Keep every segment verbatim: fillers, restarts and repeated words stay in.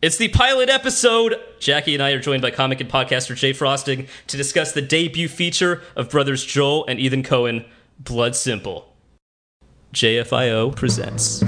It's the pilot episode. Jackie and I are joined by comic and podcaster Jay Frosting to discuss the debut feature of brothers Joel and Ethan Coen, Blood Simple. J F I O presents.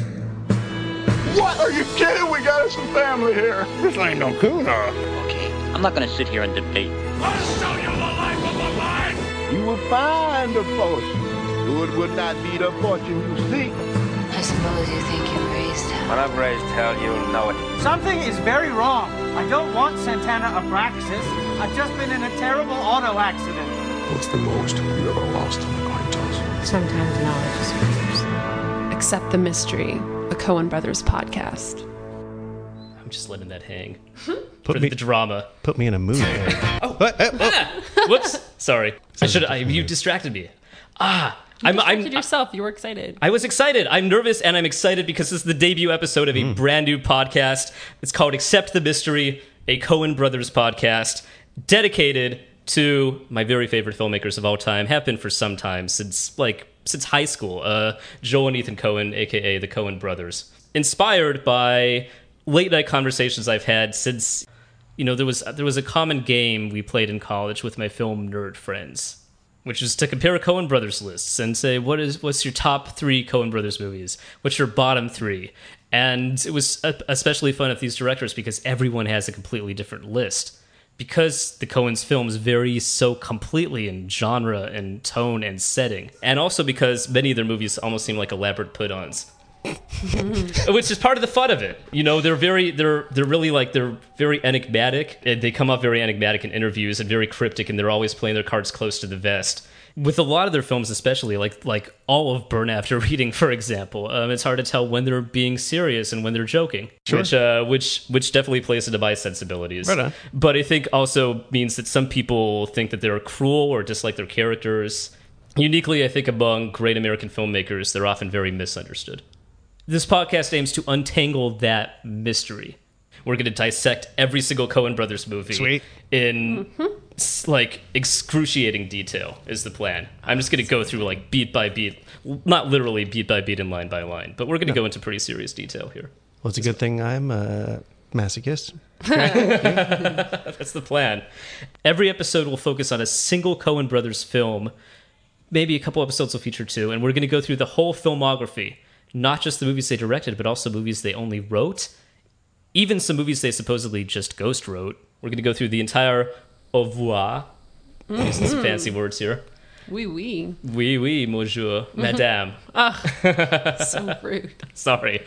What? Are you kidding? We got us some family here. This ain't no Cooner. Okay, I'm not gonna sit here and debate. I'll show you the life of a life. You will find a fortune, though it would not be the fortune you seek. I suppose you think you're raised. When I'm raised hell, you'll know it. Something is very wrong. I don't want Santana Abraxas. I've just been in a terrible auto accident. What's the most you ever lost in the coin toss? Sometimes knowledge is fears. Accept the Mystery, a Coen Brothers podcast. I'm just letting that hang. Put for me, the drama. Put me in a mood. Oh. What? Oh, oh. Ah, whoops. Sorry. I should. I, you distracted me. Ah. You I'm, distracted I'm, yourself. You were excited. I was excited. I'm nervous and I'm excited because this is the debut episode of a mm. brand new podcast. It's called Accept the Mystery, a Coen Brothers podcast dedicated to my very favorite filmmakers of all time. Have been for some time, since like since high school. Uh, Joel and Ethan Coen, aka the Coen Brothers. Inspired by late night conversations I've had since, you know, there was there was a common game we played in college with my film nerd friends, which is to compare Coen Brothers lists and say, what is what's your top three Coen Brothers movies? What's your bottom three? And it was especially fun with these directors because everyone has a completely different list. Because the Coens' films vary so completely in genre and tone and setting. And also because many of their movies almost seem like elaborate put-ons. Which is part of the fun of it. You know, they're very, they're they're really like, they're very enigmatic. They come off very enigmatic in interviews and very cryptic, and they're always playing their cards close to the vest. With a lot of their films, especially, like like all of Burn After Reading, for example, um, it's hard to tell when they're being serious and when they're joking, sure. which uh, which which definitely plays into my sensibilities. Right on. But I think also means that some people think that they're cruel or dislike their characters. Uniquely, I think among great American filmmakers, they're often very misunderstood. This podcast aims to untangle that mystery. We're going to dissect every single Coen Brothers movie Sweet. in mm-hmm. like excruciating detail is the plan. I'm just going to go through like beat by beat, not literally beat by beat and line by line, but we're going to no. go into pretty serious detail here. Well, it's a good thing I'm a masochist. That's the plan. Every episode will focus on a single Coen Brothers film. Maybe a couple episodes will feature two, and we're going to go through the whole filmography. Not just the movies they directed, but also movies they only wrote. Even some movies they supposedly just ghost wrote. We're going to go through the entire au revoir. Mm-hmm. Using some fancy words here. Oui, oui. Oui, oui, bonjour, madame. Ugh, so rude. Sorry.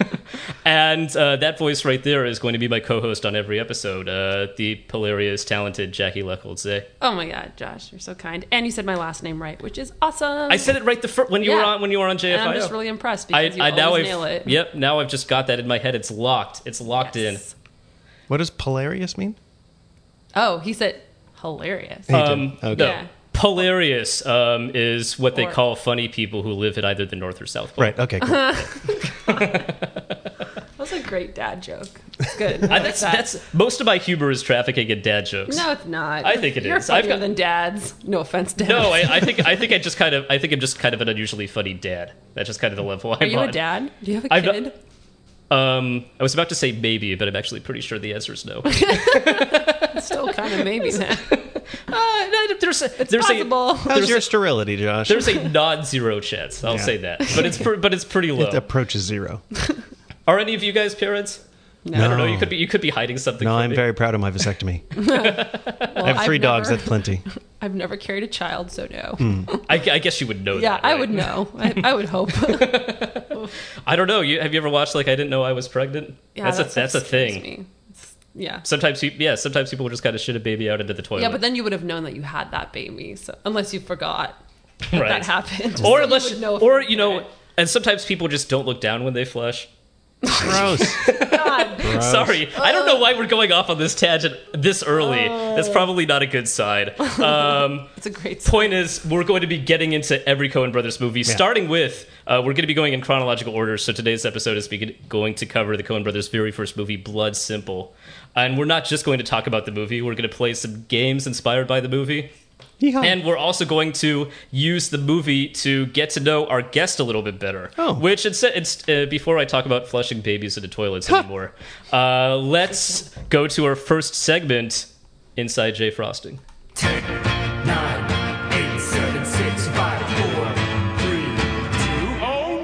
And uh, that voice right there is going to be my co-host on every episode, uh, the hilarious, talented Jackie Lecolze. Oh my God, Josh, you're so kind. And you said my last name right, which is awesome. I said it right the fir- when you yeah. were on when you were on J F I O. And I'm just really impressed because I, you I, always now nail I've, it. Yep, now I've just got that in my head. It's locked. It's locked yes. in. What does Polarius mean? Oh, he said hilarious. Um, okay. No. Yeah. Polarious um, is what they Or- call funny people who live at either the North or South Pole. Right, okay, cool. That was a great dad joke. It's good. I, that's, that. that's most of my humor is trafficking in dad jokes. No, it's not. I think it You're is. funnier I've got- than dads. No offense, Dad. No, I, I think I think I just kind of I think I'm just kind of an unusually funny dad. That's just kind of the level I'm Are you on. a dad? Do you have a I've kid? not- Um, I was about to say maybe, but I'm actually pretty sure the answer is no. It's still kind of maybe then. Uh, no, there's a, It's there's possible. A, How's there's your a, sterility, Josh? there's a non-zero chance. I'll Yeah. say that, but it's pre- but it's pretty low. It approaches zero. Are any of you guys parents? No. I don't know. You could be you could be hiding something. No, from I'm me. very proud of my vasectomy. Well, I have three I've dogs, never- that's plenty. I've never carried a child, so no. Mm. I, I guess you would know Yeah, that. I right? would know. I, I would hope. I don't know. You have you ever watched like I Didn't Know I Was Pregnant? Yeah, that's that a that's a scares thing. me. It's- Yeah. Sometimes, you, yeah, sometimes people just kind of shit a baby out into the toilet. Yeah, but then you would have known that you had that baby, so unless you forgot that, right. that happened. or So unless, you would know if or you you know, did. and sometimes people just don't look down when they flush. Gross. God. Gross. Sorry, I don't know why we're going off on this tangent this early. Oh. That's probably not a good sign. Um, It's a great song. point is, we're going to be getting into every Coen Brothers movie, Yeah. starting with, uh, we're going to be going in chronological order, so today's episode is begin- going to cover the Coen Brothers' very first movie, Blood Simple. And we're not just going to talk about the movie, we're going to play some games inspired by the movie. Yeehaw. And we're also going to use the movie to get to know our guest a little bit better. Oh. Which, it's, it's uh, before I talk about flushing babies into toilets anymore, uh, let's go to our first segment, Inside Jay Frosting. ten, nine, eight, seven, six, five, four, three, two. Oh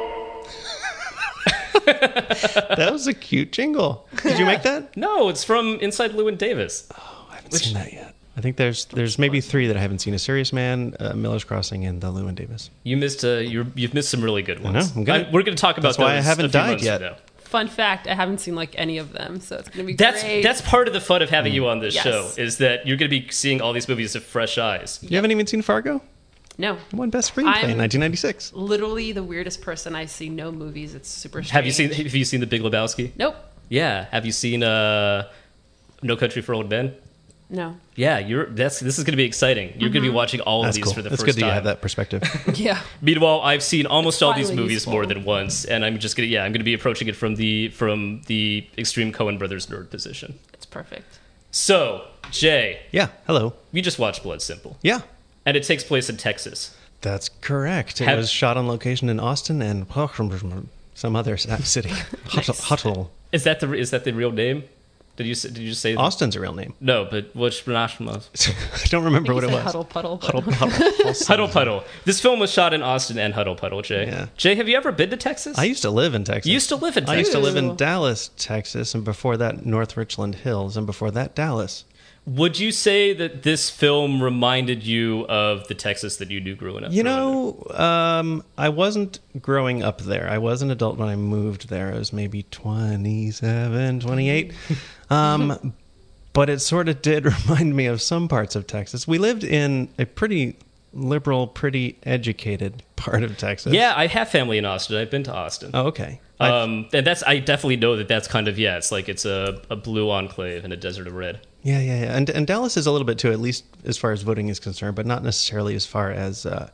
no! That was a cute jingle. Did you make that? No, it's from Inside Llewyn Davis. Oh, I haven't seen that yet. I think there's there's maybe three that I haven't seen: A Serious Man, uh, Miller's Crossing, and the Llewyn Davis. You missed uh, you're, you've missed some really good ones. I know, I'm gonna- I'm- we're going to talk about that's why I those haven't a few died months yet. from now. Fun fact: I haven't seen like any of them, so it's gonna be That's great. that's part of the fun of having you on this Yes. show is that you're going to be seeing all these movies with fresh eyes. You haven't even seen Fargo? no. It won Best Screenplay I'm- in nineteen ninety-six. Literally the weirdest person. I see no movies. It's super strange. Have you seen Have you seen The Big Lebowski? Nope. Yeah. Have you seen uh, No Country for Old Men? No. Yeah, you're. That's this is going to be exciting. You're going to be watching all That's of these cool. for the That's first good that you time. have that perspective. Yeah. Meanwhile, I've seen almost all these finally movies useful. more than once, and I'm just gonna yeah, I'm gonna be approaching it from the from the extreme Coen Brothers nerd position. It's perfect. So, Jay, Yeah, hello. we just watched Blood Simple, Yeah, and it takes place in Texas. that's correct. It Have- was shot on location in Austin and some other city. Huttle. Is that the is that the real name? Did you s- did you just say Austin's a real name. No, but which I don't remember what it You was. said Huddle Puddle. but- Huddle, huddle, Huddle Puddle. This film was shot in Austin and Huddle Puddle. Jay, Yeah. Jay, have you ever been to Texas? I used to live in Texas. You used to live in I used Texas. to live in Ooh. Dallas, Texas, and before that, North Richland Hills, and before that, Dallas. Would you say that this film reminded you of the Texas that you knew growing up? You growing up? know, um, I wasn't growing up there. I was an adult when I moved there. I was maybe twenty-seven, twenty-eight. Um, but it sort of did remind me of some parts of Texas. We lived in a pretty liberal, pretty educated part of Texas. Yeah, I have family in Austin. I've been to Austin. Oh, okay. I've- Um, and that's I definitely know that that's kind of yeah. It's like it's a, a blue enclave in a desert of red. Yeah, yeah, yeah. And, and Dallas is a little bit too, at least as far as voting is concerned, but not necessarily as far as uh,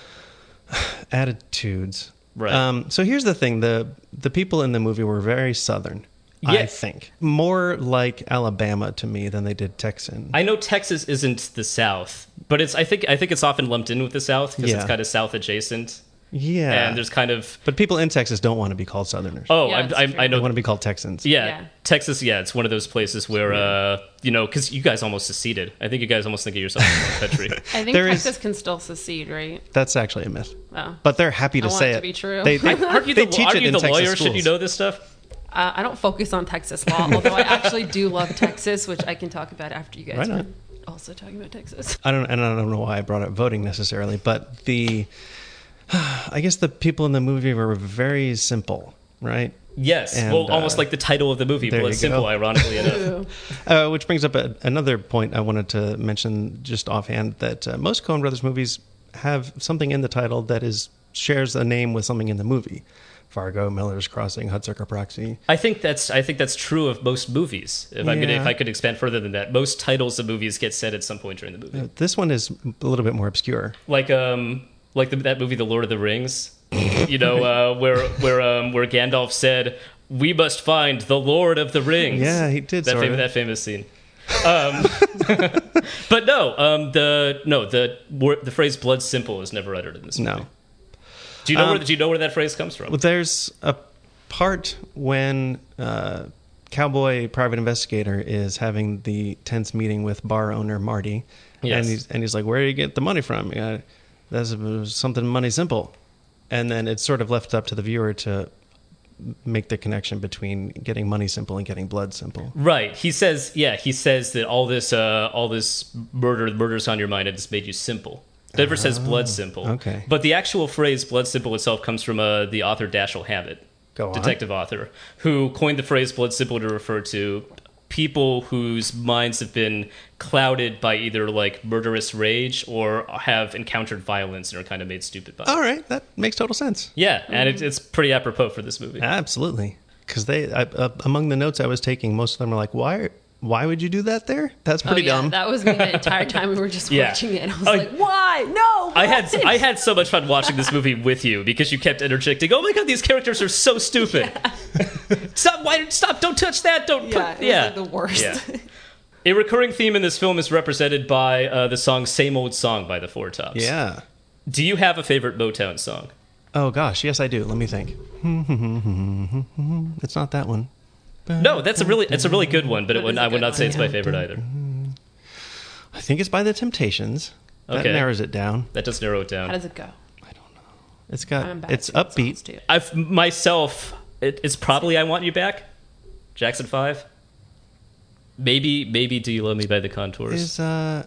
attitudes. Right. Um, so here's the thing: the the people in the movie were very Southern. I Yeah. think more like Alabama to me than they did Texan. I know Texas isn't the South, but it's I think I think it's often lumped in with the South because Yeah. it's kind of South adjacent. yeah, And there's kind of but people in Texas don't want to be called Southerners. oh Yeah, I, it's I, true. I they know want to be called Texans. yeah, Yeah. Texas yeah it's one of those places where uh you know because you guys almost seceded. I think you guys almost think of yourself as a country. I think There is- Texas can still secede, right? That's actually a myth. Oh. But they're happy to I want say it it. to be true. They, they, Aren't you they the, teach aren't it you in the Texas lawyer? Should you schools. know this stuff? Uh, I don't focus on Texas law, although I actually do love Texas, which I can talk about after you guys Right are on. also talking about Texas. I don't, and I don't know why I brought up voting necessarily, but the, I guess the people in the movie were very simple, right? Yes. And, well, almost uh, like the title of the movie, there but you it's simple, go. ironically enough. Uh, which brings up a, another point I wanted to mention just offhand that uh, most Coen Brothers movies have something in the title that is shares a name with something in the movie. Fargo, Miller's Crossing, Hudsucker Proxy. I think that's I think that's true of most movies. If I'm gonna, Yeah. if I could expand further than that, most titles of movies get said at some point during the movie. Uh, this one is a little bit more obscure. Like um like the, that movie, The Lord of the Rings. You know, uh, where where um where Gandalf said, "We must find the Lord of the Rings." Yeah, he did that sort fam- of. that famous scene. Um, but no, um, the no the wor- the phrase "blood simple" is never uttered in this movie. No. Do you know Um, where do you know where that phrase comes from? Well, there's a part when uh, Cowboy Private Investigator is having the tense meeting with bar owner Marty, Yes. and he's and he's like, "Where do you get the money from?" Uh, That's uh, something money simple, and then it's sort of left up to the viewer to make the connection between getting money simple and getting blood simple. Right. He says, yeah, he says that all this, uh, all this murder, murders on your mind, it just made you simple. Never says blood simple. okay. But the actual phrase blood simple itself comes from uh, the author Dashiell Hammett, Go on. detective author, who coined the phrase blood simple to refer to people whose minds have been clouded by either like murderous rage or have encountered violence and are kind of made stupid by it. All right, that makes total sense. Yeah, and it, it's pretty apropos for this movie. Absolutely, because they I, uh, among the notes I was taking, most of them were like, "Why? Why would you do that there? That's pretty oh, yeah, dumb." That was me the entire time we were just Yeah. watching it. I was Oh, like, why? No. I had why?" I had so much fun watching this movie with you because you kept interjecting. Oh my god, these characters are so stupid! stop! Why? Stop! Don't touch that! Don't Yeah, put. it Yeah, was like the worst. Yeah. A recurring theme in this film is represented by uh, the song Same Old Song by the Four Tops. Yeah. Do you have a favorite Motown song? Oh, gosh. Yes, I do. Let me think. It's not that one. No, that's a really it's a really good one, but it That would, is a I would good not say one, it's yeah. my favorite either. I think it's by The Temptations. That Okay. narrows it down. That does narrow it down. How does it go? It's I'm got bad it's at songs, upbeat. too. I've myself. It, it's probably I Want You Back, Jackson Five. Maybe maybe Do You Love Me by the Contours. Is uh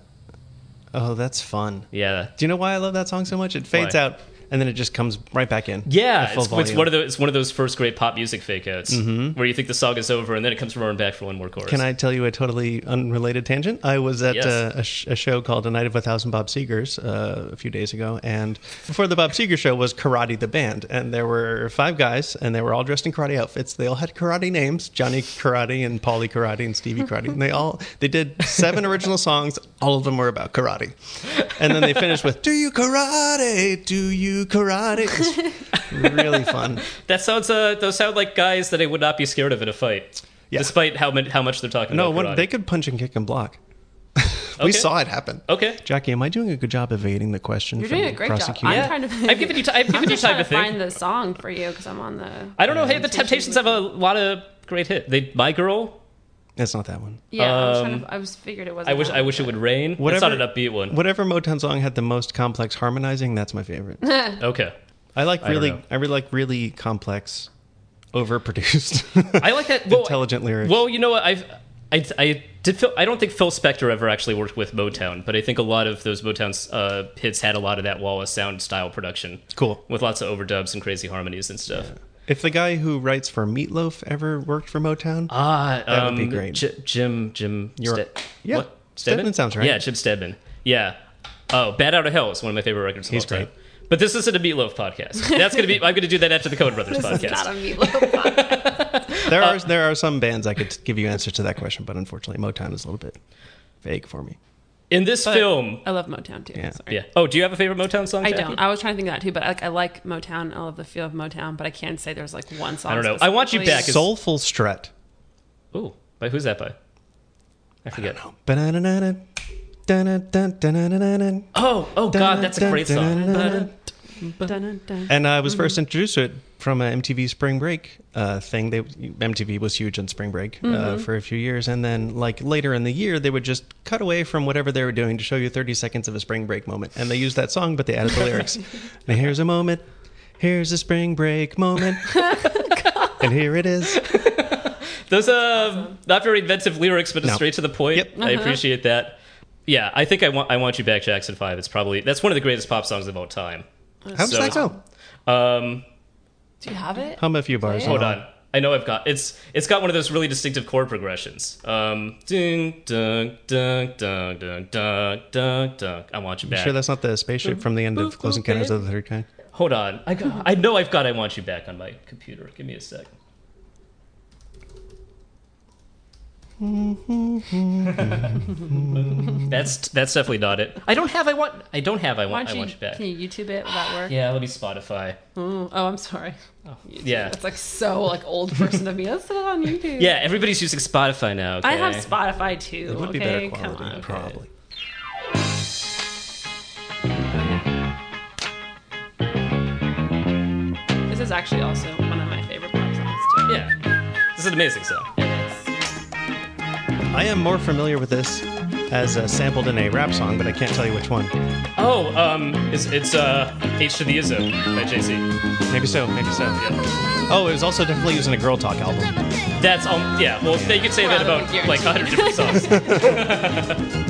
oh, that's fun. Yeah, Do you know why I love that song so much? It fades Why? out and then it just comes right back in. yeah. at full It's, it's volume. one of those it's one of those first great pop music fake outs where you think the song is over and then it comes roaring back for one more chorus. Can I tell you a totally unrelated tangent? I was at Yes. uh, a, sh- a show called A Night of a Thousand Bob Seegers uh, a few days ago, and before the Bob Seger show was Karate the Band, and there were five guys, and they were all dressed in karate outfits. They all had karate names: Johnny Karate and Paulie Karate and Stevie Karate. And they all they did seven original songs. All of them were about karate, and then they finished with "Do you karate? Do you karate?" It was really fun. That sounds uh those sound like guys that I would not be scared of in a fight. Yeah. Despite how much how much they're talking No, about one, karate. they could punch and kick and block. Okay. We saw it happen. Okay. Jackie, am I doing a good job evading the question? You're from doing a the great job. prosecutor? I'm Yeah. trying to. I've given you ti- I've given I'm you just time trying to to think. find the song for you because I'm on the. I don't know. Hey, the Temptations. Temptations have a lot of great hits. They My Girl. It's not that one. Yeah, I was, Um, trying to, I was figured it wasn't. I wish that I one, wish it but- would rain. Whatever- That's not an upbeat one. Whatever Motown song had the most complex harmonizing, that's my favorite. Okay. I like I don't really, know. I really like really complex, overproduced. I like that. Well, Intelligent lyrics. Well, you know what? I've I, I did. Feel, I don't think Phil Spector ever actually worked with Motown, but I think a lot of those Motown uh, hits had a lot of that Wallace sound style production. Cool. With lots of overdubs and crazy harmonies and stuff. If the guy who writes for Meatloaf ever worked for Motown, Ah, That um, would be great. J- Jim Jim. You're- Ste- yeah. What? Stedman sounds right. Yeah, Jim Stedman. Yeah. Oh, Bad Out of Hell is one of my favorite records of He's all time. great. But this isn't a Meatloaf podcast. That's gonna be. I'm gonna do that after the Coen Brothers This podcast. is not a Meatloaf. there Uh, are there are some bands I could give you answers to that question, but unfortunately, Motown is a little bit vague for me. In this But film, I love Motown too. Yeah. Sorry. yeah. Oh, do you have a favorite Motown song? I Jackie? don't. I was trying to think of that too, but like I like Motown. I love the feel of Motown, but I can't say there's like one song. I don't know. I Want You specifically. Back is- Soulful Strut. Ooh, by who's that by? I forget. Ba-na-na-na-na, da-na-dun-dun-dun-dun-dun. Oh, oh God, that's a great song. Dun-dun-dun-dun-dun. Dun, dun. And I was first introduced to it from an M T V Spring Break uh, thing. They M T V was huge on Spring Break uh, for a few years, and then like later in the year, they would just cut away from whatever they were doing to show you thirty seconds of a Spring Break moment, and they used that song, but they added the lyrics. And here's a moment, here's a Spring Break moment, and here it is. Those uh, not very inventive lyrics, but it's No. straight to the point. Yep. I appreciate that. Yeah, I think I want I Want You Back, Jackson Five. It's probably that's one of the greatest pop songs of all time. How does So- that go? Um, Do you have it? Hum a few bars. hold on. I know I've got it's it's got one of those really distinctive chord progressions. Um, ding dun dun dun dun dun dun dun. I Want You You Back. sure that's not the spaceship from the end of Close Encounters of the Third Kind? Hold on. I got, I know I've got I Want You Back on my computer. Give me a sec. that's that's definitely not it. I don't have I want I don't have I Why want don't I you, Want You Back. Can you YouTube it? Will that work? Yeah, let me Spotify. Oh, oh, I'm sorry. Yeah. That's like so like old person of me. Let's put it on YouTube. Yeah, everybody's using Spotify now. Okay? I have Spotify too. It would be okay? better Come quality, on. probably. This is actually also one of my favorite pop songs too. Yeah, this is an amazing song. It is. I am more familiar with this as uh, sampled in a rap song, but I can't tell you which one. Oh, um, it's it's uh H to the Izzo by Jay Z. Maybe so, maybe so. Yeah. Oh, it was also definitely used in a Girl Talk album. That's um yeah. Well, you could say that Rather about than like a hundred different songs.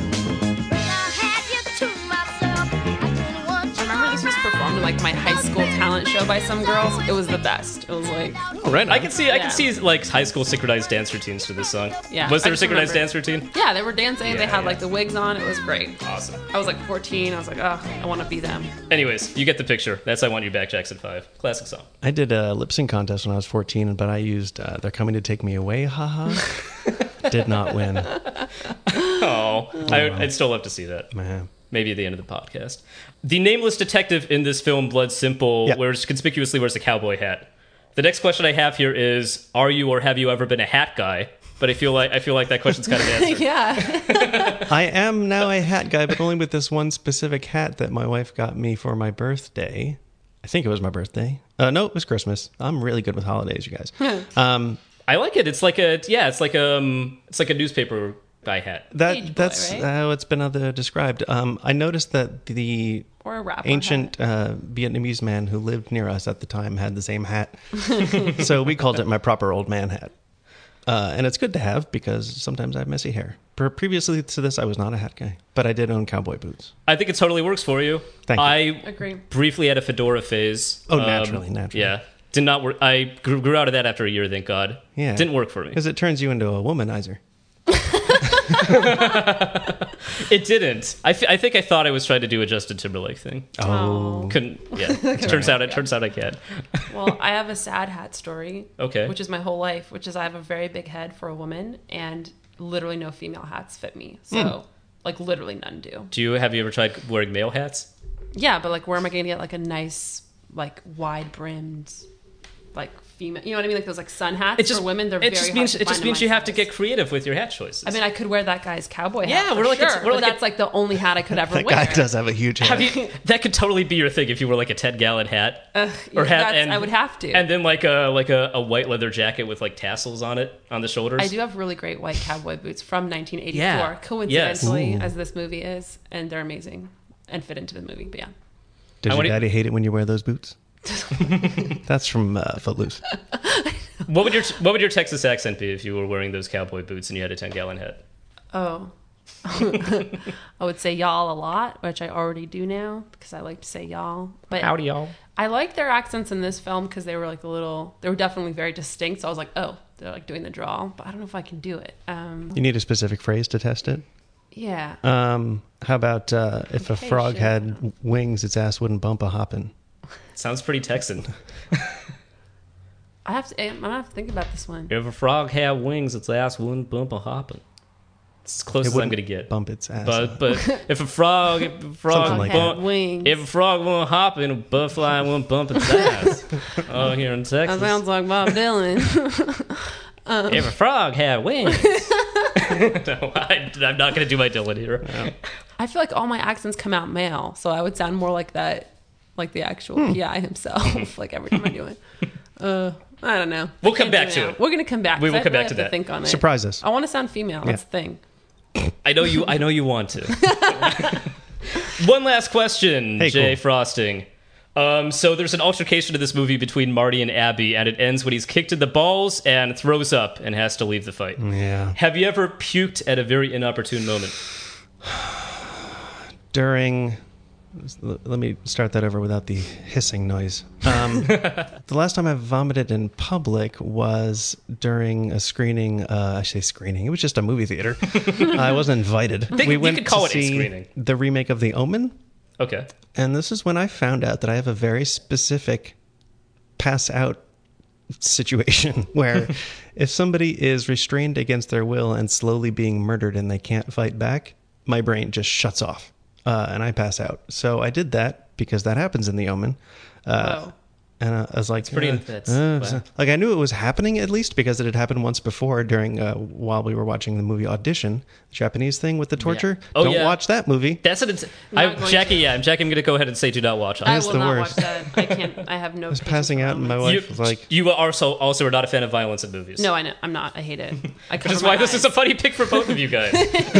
Remember this was performed in like my high school talent show by some girls? It was the best. It was like Oh, right. I can see I Yeah. can see like high school synchronized dance routines to this song. Yeah, Was I there a just synchronized remember- dance routine? yeah, they were dancing. they Yeah, had yeah. like the wigs on. It was great. Awesome. I was like fourteen. I was like, oh, I want to be them. Anyways, you get the picture. That's I Want You Back, Jackson Five. Classic song. I did a lip sync contest when I was fourteen, but I used uh, They're Coming to Take Me Away, haha. Did not win. Oh, I, I'd still love to see that. Man. Maybe at the end of the podcast. The nameless detective in this film, Blood Simple, Yeah. wears conspicuously wears a cowboy hat. The next question I have here is: are you or have you ever been a hat guy? but I feel like I feel like that question's kind of answered. Yeah. I am now a hat guy, but only with this one specific hat that my wife got me for my birthday. I think it was my birthday. Uh, no, it was Christmas. I'm really good with holidays, you guys. um, I like it. It's like a yeah. It's like um. It's like a newspaper guy hat. that Page boy, that's right? how it's been other described. Um, I noticed that the Or a rapper ancient uh, Vietnamese man who lived near us at the time had the same hat, so we called it my proper old man hat. Uh, and it's good to have because sometimes I have messy hair. Pre- Previously to this, I was not a hat guy, but I did own cowboy boots. I think it totally works for you. Thank you. I Agree. briefly had a fedora phase. Oh, naturally, naturally. Yeah, did not work. I grew, grew out of that after a year. Thank God. Yeah, didn't work for me. because it turns you into a womanizer. It didn't. I, f- I think I thought I was trying to do a Justin Timberlake thing. Oh, Couldn't. Yeah. turns out it turns out I can. Well, I have a sad hat story. Okay. Which is my whole life, which is I have a very big head for a woman, and literally no female hats fit me. So, Mm. like, literally none do. Do you have you ever tried wearing male hats? Yeah, but like, where am I going to get like a nice, like, wide brimmed, like female? You know what I mean? Like those like sun hats It just for women. They're it very just hard means to it find just in means my you have to size. get creative with your hat choices. I mean, I could wear that guy's cowboy Yeah, hat. for we're like a- sure, we're but like a- that's like the only hat I could ever that wear. guy does have a huge head. have you? That could totally be your thing if you were like a ten gallon hat Ugh, or yeah, hat, that's- and I would have to. and then like a like a, a white leather jacket with like tassels on it on the shoulders. I do have really great white cowboy boots from nineteen eighty-four, Yeah. coincidentally, Yes. Ooh. as this movie is, and they're amazing and fit into the movie. But yeah, Does I your wanna- daddy hate it when you wear those boots? That's from uh, Footloose. What would your what would your Texas accent be if you were wearing those cowboy boots and you had a ten gallon hat? oh, I would say y'all a lot, which I already do now because I like to say y'all. But Howdy, y'all. I like their accents in this film because they were like a little, they were definitely very distinct. So I was like, oh, they're like doing the drawl, but I don't know if I can do it. Um, You need a specific phrase to test it. yeah. Um, how about uh, if a Okay, frog shit. had wings, its ass wouldn't bump a hoppin'? Sounds pretty Texan. I have to, I'm gonna have to think about this one. If a frog had wings, its ass wouldn't bump a hopping. It's as close It as I'm wouldn't gonna get. bump its ass. But but if a frog if a frog Something like bump, that. Wings. if a frog won't hop in, a butterfly won't bump its ass. Oh, here in That Texas. sounds like Bob Dylan. If a frog had wings. No, I, I'm not gonna do my Dylan here. I feel like all my accents come out male, so I would sound more like that, like the actual Hmm. P I himself. Like every time I do it, uh, I don't know. We'll I come can't do back to now. it. We're gonna come back. We will I come really back to have that. Think on it. Surprise us. I want to sound female. That's the thing. I know you. I know you want to. One last question, Hey, Jay cool. Frosting. Um, so there's an altercation in this movie between Marty and Abby, and it ends when he's kicked in the balls and throws up and has to leave the fight. Yeah. Have you ever puked at a very inopportune moment? During, let me start that over without the hissing noise. Um, the last time I vomited in public was during a screening. Uh, I say screening. It was just a movie theater. I wasn't invited. Think- we you went could call to it a see screening. the remake of The Omen. Okay. And this is when I found out that I have a very specific pass out situation where if somebody is restrained against their will and slowly being murdered and they can't fight back, my brain just shuts off uh, and I pass out. So I did that because that happens in The Omen. Uh, Whoa. And uh, I was like, pretty uh, intense. uh, Wow. like I knew it was happening at least because it had happened once before during uh, while we were watching the movie Audition, the Japanese thing with the torture. Oh, Don't yeah. watch that movie. That's an. Ins- Not I, going Jackie, to. yeah, I'm Jackie. I'm going to go ahead and say, do not watch. I It's will the not worst. watch that. I can't. I have no. I was patience passing for out and my violence. You, wife was like, you are also also are not a fan of violence in movies. No, I know. I'm not. I hate it. I That's why this is a funny pick for both of you guys.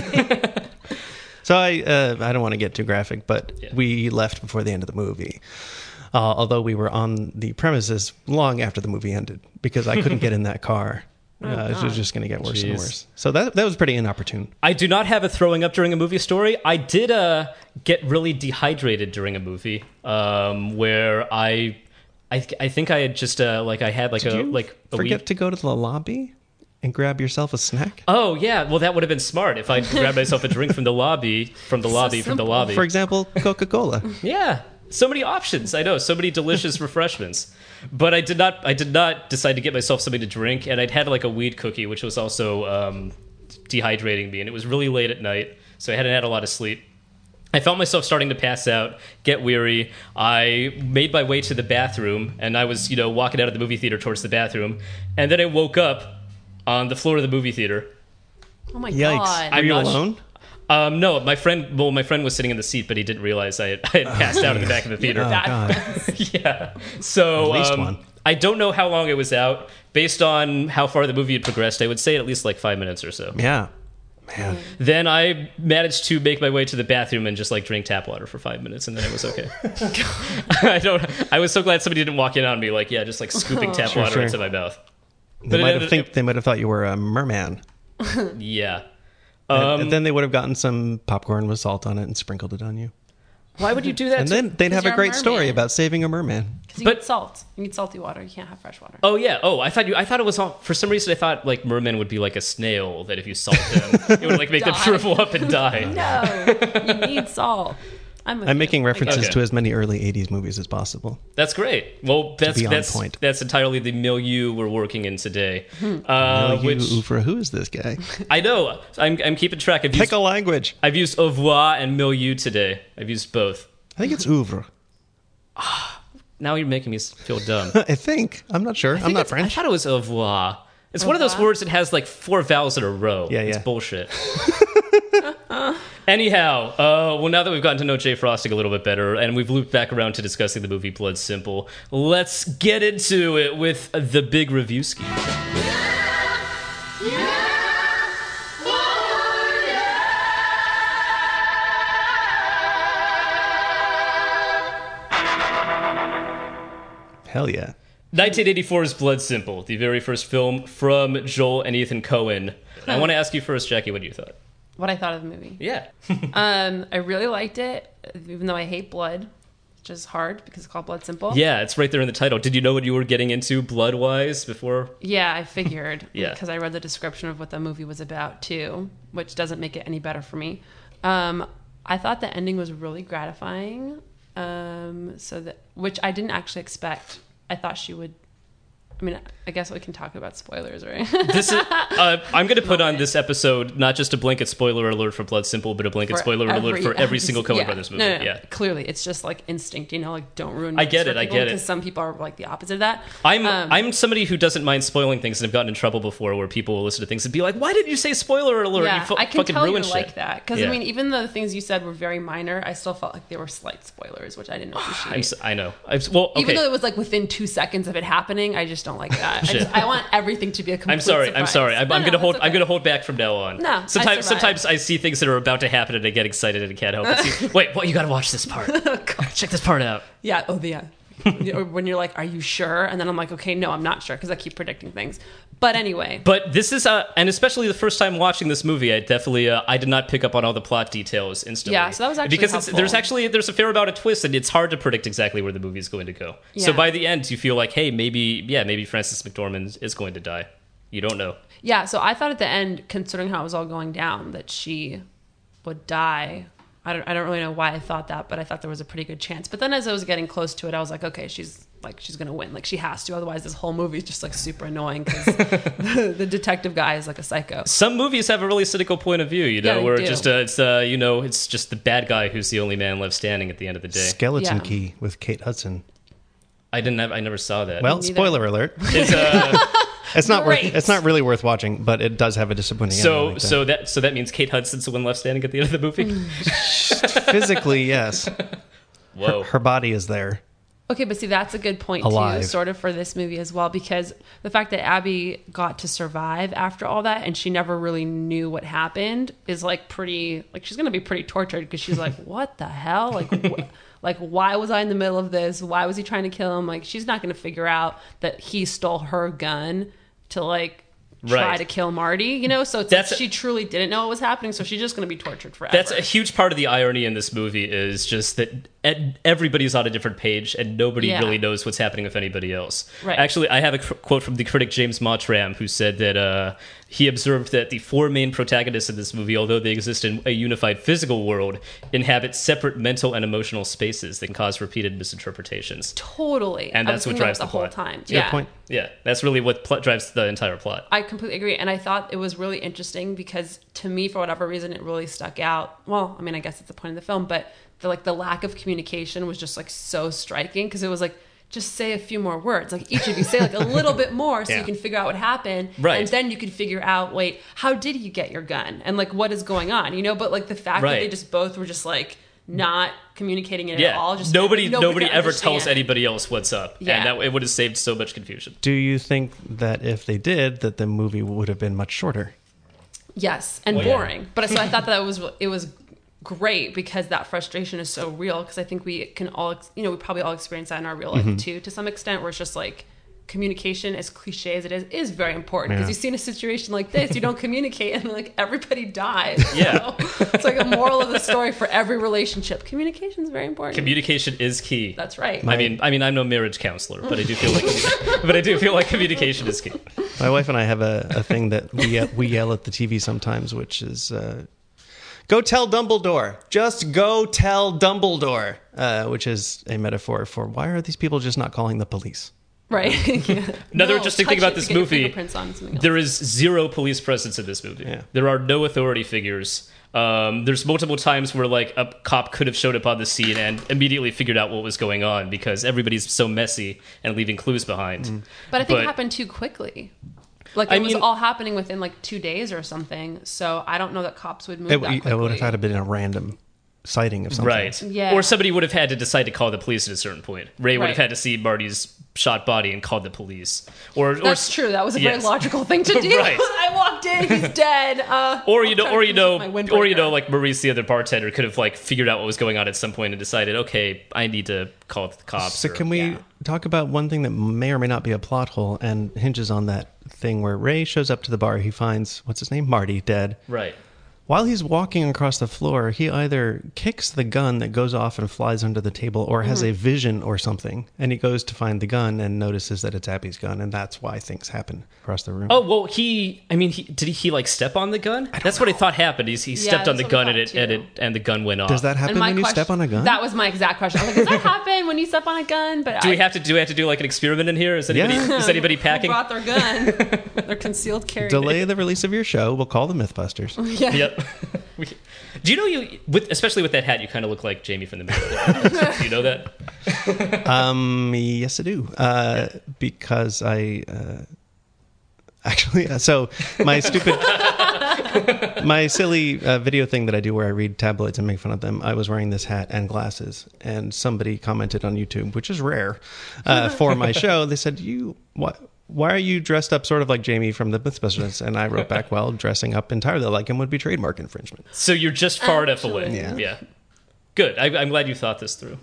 So I uh, I don't want to get too graphic, but Yeah. we left before the end of the movie. Uh, although we were on the premises long after the movie ended because I couldn't get in that car. Uh, it was just going to get worse and Jeez. worse. So that that was pretty inopportune. I do not have a throwing up during a movie story. I did uh, get really dehydrated during a movie um, where I, I, th- I think I had just uh, like I had like Did a you like a forget week. to go to the lobby and grab yourself a snack? Oh yeah, well that would have been smart if I grabbed myself a drink from the lobby, from the lobby, from the simple. lobby. For example, Coca-Cola. Yeah, so many options. I know, so many delicious refreshments. But I did not. I did not decide to get myself something to drink, and I'd had like a weed cookie, which was also um, dehydrating me, and it was really late at night, so I hadn't had a lot of sleep. I felt myself starting to pass out, get weary. I made my way to the bathroom, and I was, you know, walking out of the movie theater towards the bathroom, and then I woke up on the floor of the movie theater. Oh my Yikes. god. Are you not alone? Um, no, my friend. Well, my friend was sitting in the seat, but he didn't realize I had, I had passed out in the back of the theater. Oh, Bad God. friends. Yeah. So At least um, one. I don't know how long it was out. Based on how far the movie had progressed, I would say at least like five minutes or so. Yeah. Man. Then I managed to make my way to the bathroom and just like drink tap water for five minutes, and then it was okay. I don't. I was so glad somebody didn't walk in on me, like yeah, just like scooping tap Sure, water sure. into my mouth. They But might it- have think they might have thought you were a merman. Yeah. And- Um, and then they would have gotten some popcorn with salt on it and sprinkled it on you. why would you do that? And to- then they'd have a you're a great story merman. about saving a merman. Because you But- need salt. You need salty water. You can't have fresh water. Oh yeah. Oh, I thought you. I thought it was all. For some reason, I thought like mermen would be like a snail that if you salt them, it would like make them Die. shrivel up and die. No, you need salt. I'm, with I'm you. making references Okay. to as many early eighties movies as possible. That's great. Well, that's be on that's point. that's entirely the milieu we're working in today. Hmm. Uh, Oh, you, which Oofra, who is this guy? I know. I'm I'm keeping track. I've Pick used, a language. I've used au revoir and milieu today. I've used both. I think it's oeuvre. Now you're making me feel dumb. I think. I'm not sure. I'm not I French. thought it was au revoir. It's one of those revoir? words that has like four vowels in a row. Yeah, It's yeah. bullshit. Anyhow, uh, well, now that we've gotten to know Jay Frosting a little bit better, and we've looped back around to discussing the movie Blood Simple, let's get into it with the big review ski. Hell yeah. nineteen eighty-four's Blood Simple, the very first film from Joel and Ethan Coen. I want to ask you first, Jackie, what you thought. What I thought of the movie. Yeah. Um, I really liked it, even though I hate blood, which is hard because it's called Blood Simple. Yeah, it's right there in the title. Did you know what you were getting into blood-wise before? Yeah, I figured. Yeah. Because I read the description of what the movie was about too, which doesn't make it any better for me. Um, I thought the ending was really gratifying. Um, so that which I didn't actually expect. I thought she would. I mean, I guess we can talk about spoilers, right? This is. Uh, I'm going to put on this episode not just a blanket spoiler alert for Blood Simple, but a blanket For spoiler alert for every single Coen yeah. Brothers movie. No, no, no. Yeah, Clearly, it's just like instinct, you know, like don't ruin. I get it, I get it. Because some people are like the opposite of that. I'm Um, I'm somebody who doesn't mind spoiling things, and I've gotten in trouble before where people will listen to things and be like, "Why didn't you say spoiler alert? Yeah, you fu- I can fucking tell ruin you're shit." like that because Yeah. I mean, even though the things you said were very minor, I still felt like they were slight spoilers, which I didn't appreciate. I'm, s- I know. I'm, s- well, okay. Even though it was like within two seconds of it happening, I just don't like that. I, just, I want everything to be a complete I'm sorry. surprise. I'm sorry. I'm, No, I'm no, gonna hold. it's I'm okay. gonna hold back from now on. No, I Sometimes, survived. sometimes I see things that are about to happen and I get excited and can't help it. See, wait, what? You gotta watch this part. Check this part out. Yeah. Oh, yeah. Or when you're like, "Are you sure?" And then I'm like, "Okay, no, I'm not sure," because I keep predicting things. But anyway, But this is, uh, and especially the first time watching this movie, I definitely, uh, I did not pick up on all the plot details instantly. Yeah, so that was actually because it's, helpful. there's actually there's a fair amount of twists, and it's hard to predict exactly where the movie is going to go. So Yeah. by the end, you feel like, hey, maybe, yeah, maybe Frances McDormand is going to die. You don't know. yeah. So I thought at the end, considering how it was all going down, that she would die. I don't. I don't really know why I thought that, but I thought there was a pretty good chance. But then as I was getting close to it, I was like, okay, she's like she's gonna win. Like she has to. Otherwise, this whole movie is just like super annoying because the, the detective guy is like a psycho. Some movies have a really cynical point of view, you know, Yeah, they where do. it just uh, it's uh, you know, it's just the bad guy who's the only man left standing at the end of the day. Skeleton Yeah. Key with Kate Hudson. I didn't have, I never saw that. Well, neither. spoiler alert. it's, uh, It's not worth. Great. It's not really worth watching, but it does have a disappointing ending. so like that. so that so that means Kate Hudson's the one left standing at the end of the movie. physically, yes, Whoa. her body is there. Okay, but see, that's a good point Alive. too, sort of for this movie as well, because the fact that Abby got to survive after all that and she never really knew what happened is like pretty, like she's gonna be pretty tortured because she's like, what the hell? Like, wh- like why was I in the middle of this? Why was he trying to kill him? Like, she's not gonna figure out that he stole her gun to like try Right. to kill Marty, you know? So it's That's- like she truly didn't know what was happening, so she's just gonna be tortured forever. That's a huge part of the irony in this movie is just that ed- everybody's on a different page and nobody Yeah. really knows what's happening with anybody else. Right. Actually, I have a cr- quote from the critic James Mottram who said that uh, he observed that the four main protagonists in this movie, although they exist in a unified physical world, inhabit separate mental and emotional spaces that can cause repeated misinterpretations. totally. And I that's was what thinking drives about the the whole plot. time. Good yeah. point. Yeah, that's really what pl- drives the entire plot. I completely agree. And I thought it was really interesting because to me, for whatever reason, it really stuck out. Well, I mean, I guess it's the point of the film, but the like the lack of communication was just like so striking because it was like just say a few more words. Like each of you say like a little bit more so Yeah. you can figure out what happened. Right. And then you can figure out, wait, how did you get your gun? And like, what is going on? You know, but like the fact Right. that they just both were just like not communicating it Yeah, at all. Just nobody, nobody, could ever tells understand. anybody else what's up, Yeah. and that it would have saved so much confusion. Do you think that if they did, that the movie would have been much shorter? Yes, and Well, yeah. boring. But so I thought that was it was great because that frustration is so real. Because I think we can all, you know, we probably all experience that in our real life Mm-hmm. too, to some extent, where it's just like communication, as cliche as it is, is very important. Because Yeah. you see in a situation like this, you don't communicate, and like everybody dies. Yeah. So it's like a moral of the story for every relationship. Communication is very important. Communication is key. That's right. I mean, I mean, I'm no marriage counselor, but I do feel like, but I do feel like communication is key. My wife and I have a, a thing that we yell, we yell at the T V sometimes, which is uh, "Go tell Dumbledore." Just go tell Dumbledore, uh, which is a metaphor for why are these people just not calling the police? Right. Yeah. Another No, interesting touch thing about it to this get your movie, fingerprints on something else. there is zero police presence in this movie. Yeah. There are no authority figures. Um, there's multiple times where like a cop could have showed up on the scene and immediately figured out what was going on because everybody's so messy and leaving clues behind. But I think But- it happened too quickly. Like it I was mean- all happening within like two days or something. So I don't know that cops would move It, that it quickly. would have had to been a random sighting of something. Right. Yeah. Or somebody would have had to decide to call the police at a certain point. Ray would have Right. had to see Marty's shot body and called the police. Or That's or, true. That was a very yes. logical thing to do. Right. I walked in, he's dead. Uh, Or you I'll know, try or to you finish know, my or you windbreaker. know, like Maurice, the other bartender, could have like figured out what was going on at some point and decided, okay, I need to call the cops. So or- can we Yeah. talk about one thing that may or may not be a plot hole and hinges on that thing where Ray shows up to the bar, he finds, what's his name? Marty, dead. Right. While he's walking across the floor, he either kicks the gun that goes off and flies under the table or has Mm-hmm. a vision or something. And he goes to find the gun and notices that it's Abby's gun. And that's why things happen across the room. Oh well, he. I mean, he, did he, he like step on the gun? That's what I thought happened. He's, he stepped on that's the what I gun and it, thought, and too. it and the gun went off. Does that And happen my when you question- step on a gun? That was my exact question. I was like, does that happen when you step on a gun? But Do I, we have to do we have to do like an experiment in here? Is anybody Yeah. is anybody who packing? brought their gun? Their concealed carry. Delay the release of your show. We'll call the Mythbusters. Yeah. Yep. We- do you know you with especially with that hat you kind of look like Jamie from the movie? Do you know that? Um, yes, I do. Uh, because I uh, actually, uh, so my stupid, my silly uh, video thing that I do where I read tabloids and make fun of them. I was wearing this hat and glasses, and somebody commented on YouTube, which is rare, uh, for my show. They said, "You what?" Why are you dressed up sort of like Jamie from the Mythbusters? And I wrote back, well, dressing up entirely like him would be trademark infringement. So you're just far enough away. Actually. Yeah. Good. I, I'm glad you thought this through.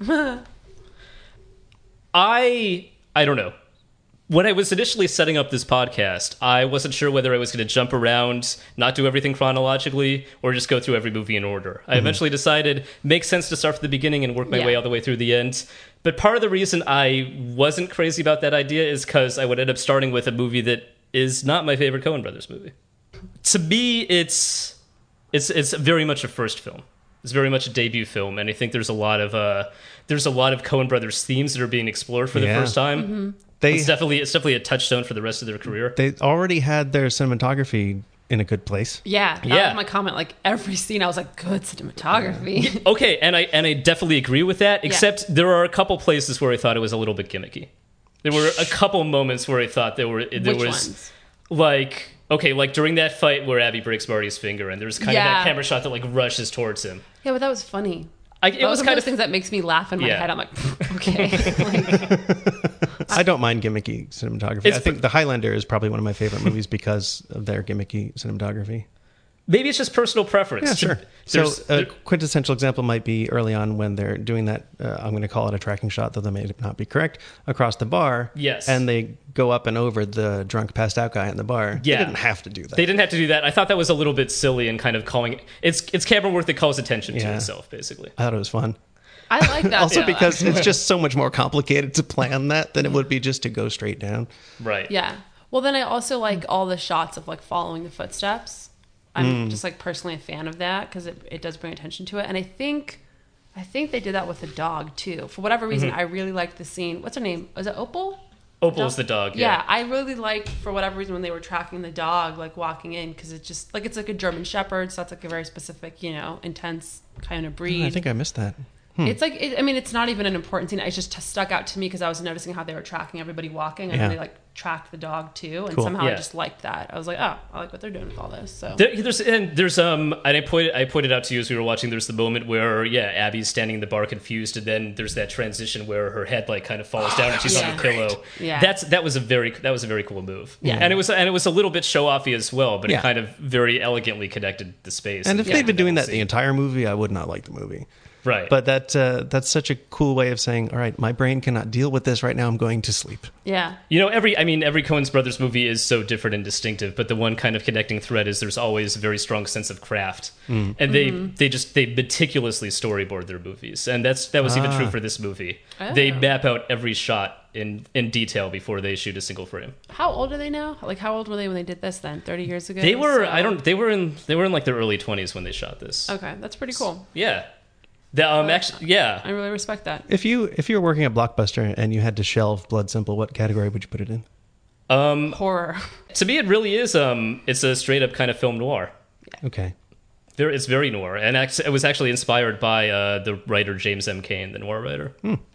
I I don't know. When I was initially setting up this podcast, I wasn't sure whether I was going to jump around, not do everything chronologically, or just go through every movie in order. I eventually decided makes sense to start from the beginning and work my Yeah. way all the way through the end. But part of the reason I wasn't crazy about that idea is because I would end up starting with a movie that is not my favorite Coen Brothers movie. To me, it's it's it's very much a first film. It's very much a debut film, and I think there's a lot of uh, there's a lot of Coen Brothers themes that are being explored for the Yeah. first time. Mm-hmm. They It's definitely it's definitely a touchstone for the rest of their career. they already had their cinematography in a good place. Yeah, that Yeah. was my comment. Like every scene, I was like, good cinematography. Okay, and I and I definitely agree with that. Except there are a couple places where I thought it was a little bit gimmicky. There were a couple moments where I thought there were there Which was ones? like okay, like during that fight where Abby breaks Marty's finger, and there's kind of Yeah. that camera shot that like rushes towards him. Yeah, but that was funny. I, it That was was one kind of of those things that makes me laugh in my Yeah. head. I'm like, okay. Like, I don't mind gimmicky cinematography. It's I think The Highlander is probably one of my favorite movies because of their gimmicky cinematography. maybe it's just personal preference. Yeah, sure. So There's- a there- quintessential example might be early on when they're doing that, uh, I'm going to call it a tracking shot, though that may not be correct, across the bar. Yes. And they go up and over the drunk passed out guy in the bar. Yeah. They didn't have to do that. They didn't have to do that. I thought that was a little bit silly and kind of calling it's it's camera work that calls attention to Yeah. itself, basically. I thought it was fun. I like that. Also too. because it's just so much more complicated to plan that than it would be just to go straight down. Right. Yeah. Well, then I also like all the shots of like following the footsteps. I'm just like personally a fan of that because it, it does bring attention to it. And I think, I think they did that with the dog too. For whatever reason, I really liked the scene. What's her name? Was it Opal? Opal's the dog. Yeah. Yeah. I really liked for whatever reason when they were tracking the dog, like walking in, because it's just like it's like a German Shepherd, so that's like a very specific, you know, intense kind of breed. I think I missed that. It's like, it, I mean, it's not even an important scene. It just t- stuck out to me because I was noticing how they were tracking everybody walking, and Yeah. they like tracked the dog too. And Cool. somehow Yeah. I just liked that. I was like, oh, I like what they're doing with all this. So There, there's and there's um and I pointed I pointed out to you as we were watching. There's the moment where yeah Abby's standing in the bar confused, and then there's that transition where her head like kind of falls down and she's Yeah. on the pillow. Yeah. That's that was a very that was a very cool move. Yeah. and it was and it was a little bit show offy as well, but Yeah. it kind of very elegantly connected the space. And if Yeah. they'd been doing that the scene. entire movie, I would not like the movie. right, But that uh, that's such a cool way of saying, all right, my brain cannot deal with this right now. I'm going to sleep. yeah. you know every I mean every Coen's Brothers movie is so different and distinctive, but the one kind of connecting thread is there's always a very strong sense of craft, and they they just they meticulously storyboard their movies, and that's that was even Ah. true for this movie. Oh. They map out every shot in in detail before they shoot a single frame. How old are they now? Like, how old were they when they did this then? thirty years ago? They were So- I don't they were in they were in like their early twenties when they shot this. Okay, that's pretty cool. Yeah, the, um actually yeah I really respect that. If you if you were working at Blockbuster and you had to shelve Blood Simple, what category would you put it in? um Horror. to me it really is um it's a straight up kind of film noir. Okay. There, it's very noir, and act- it was actually inspired by uh, the writer James M. Cain, the noir writer.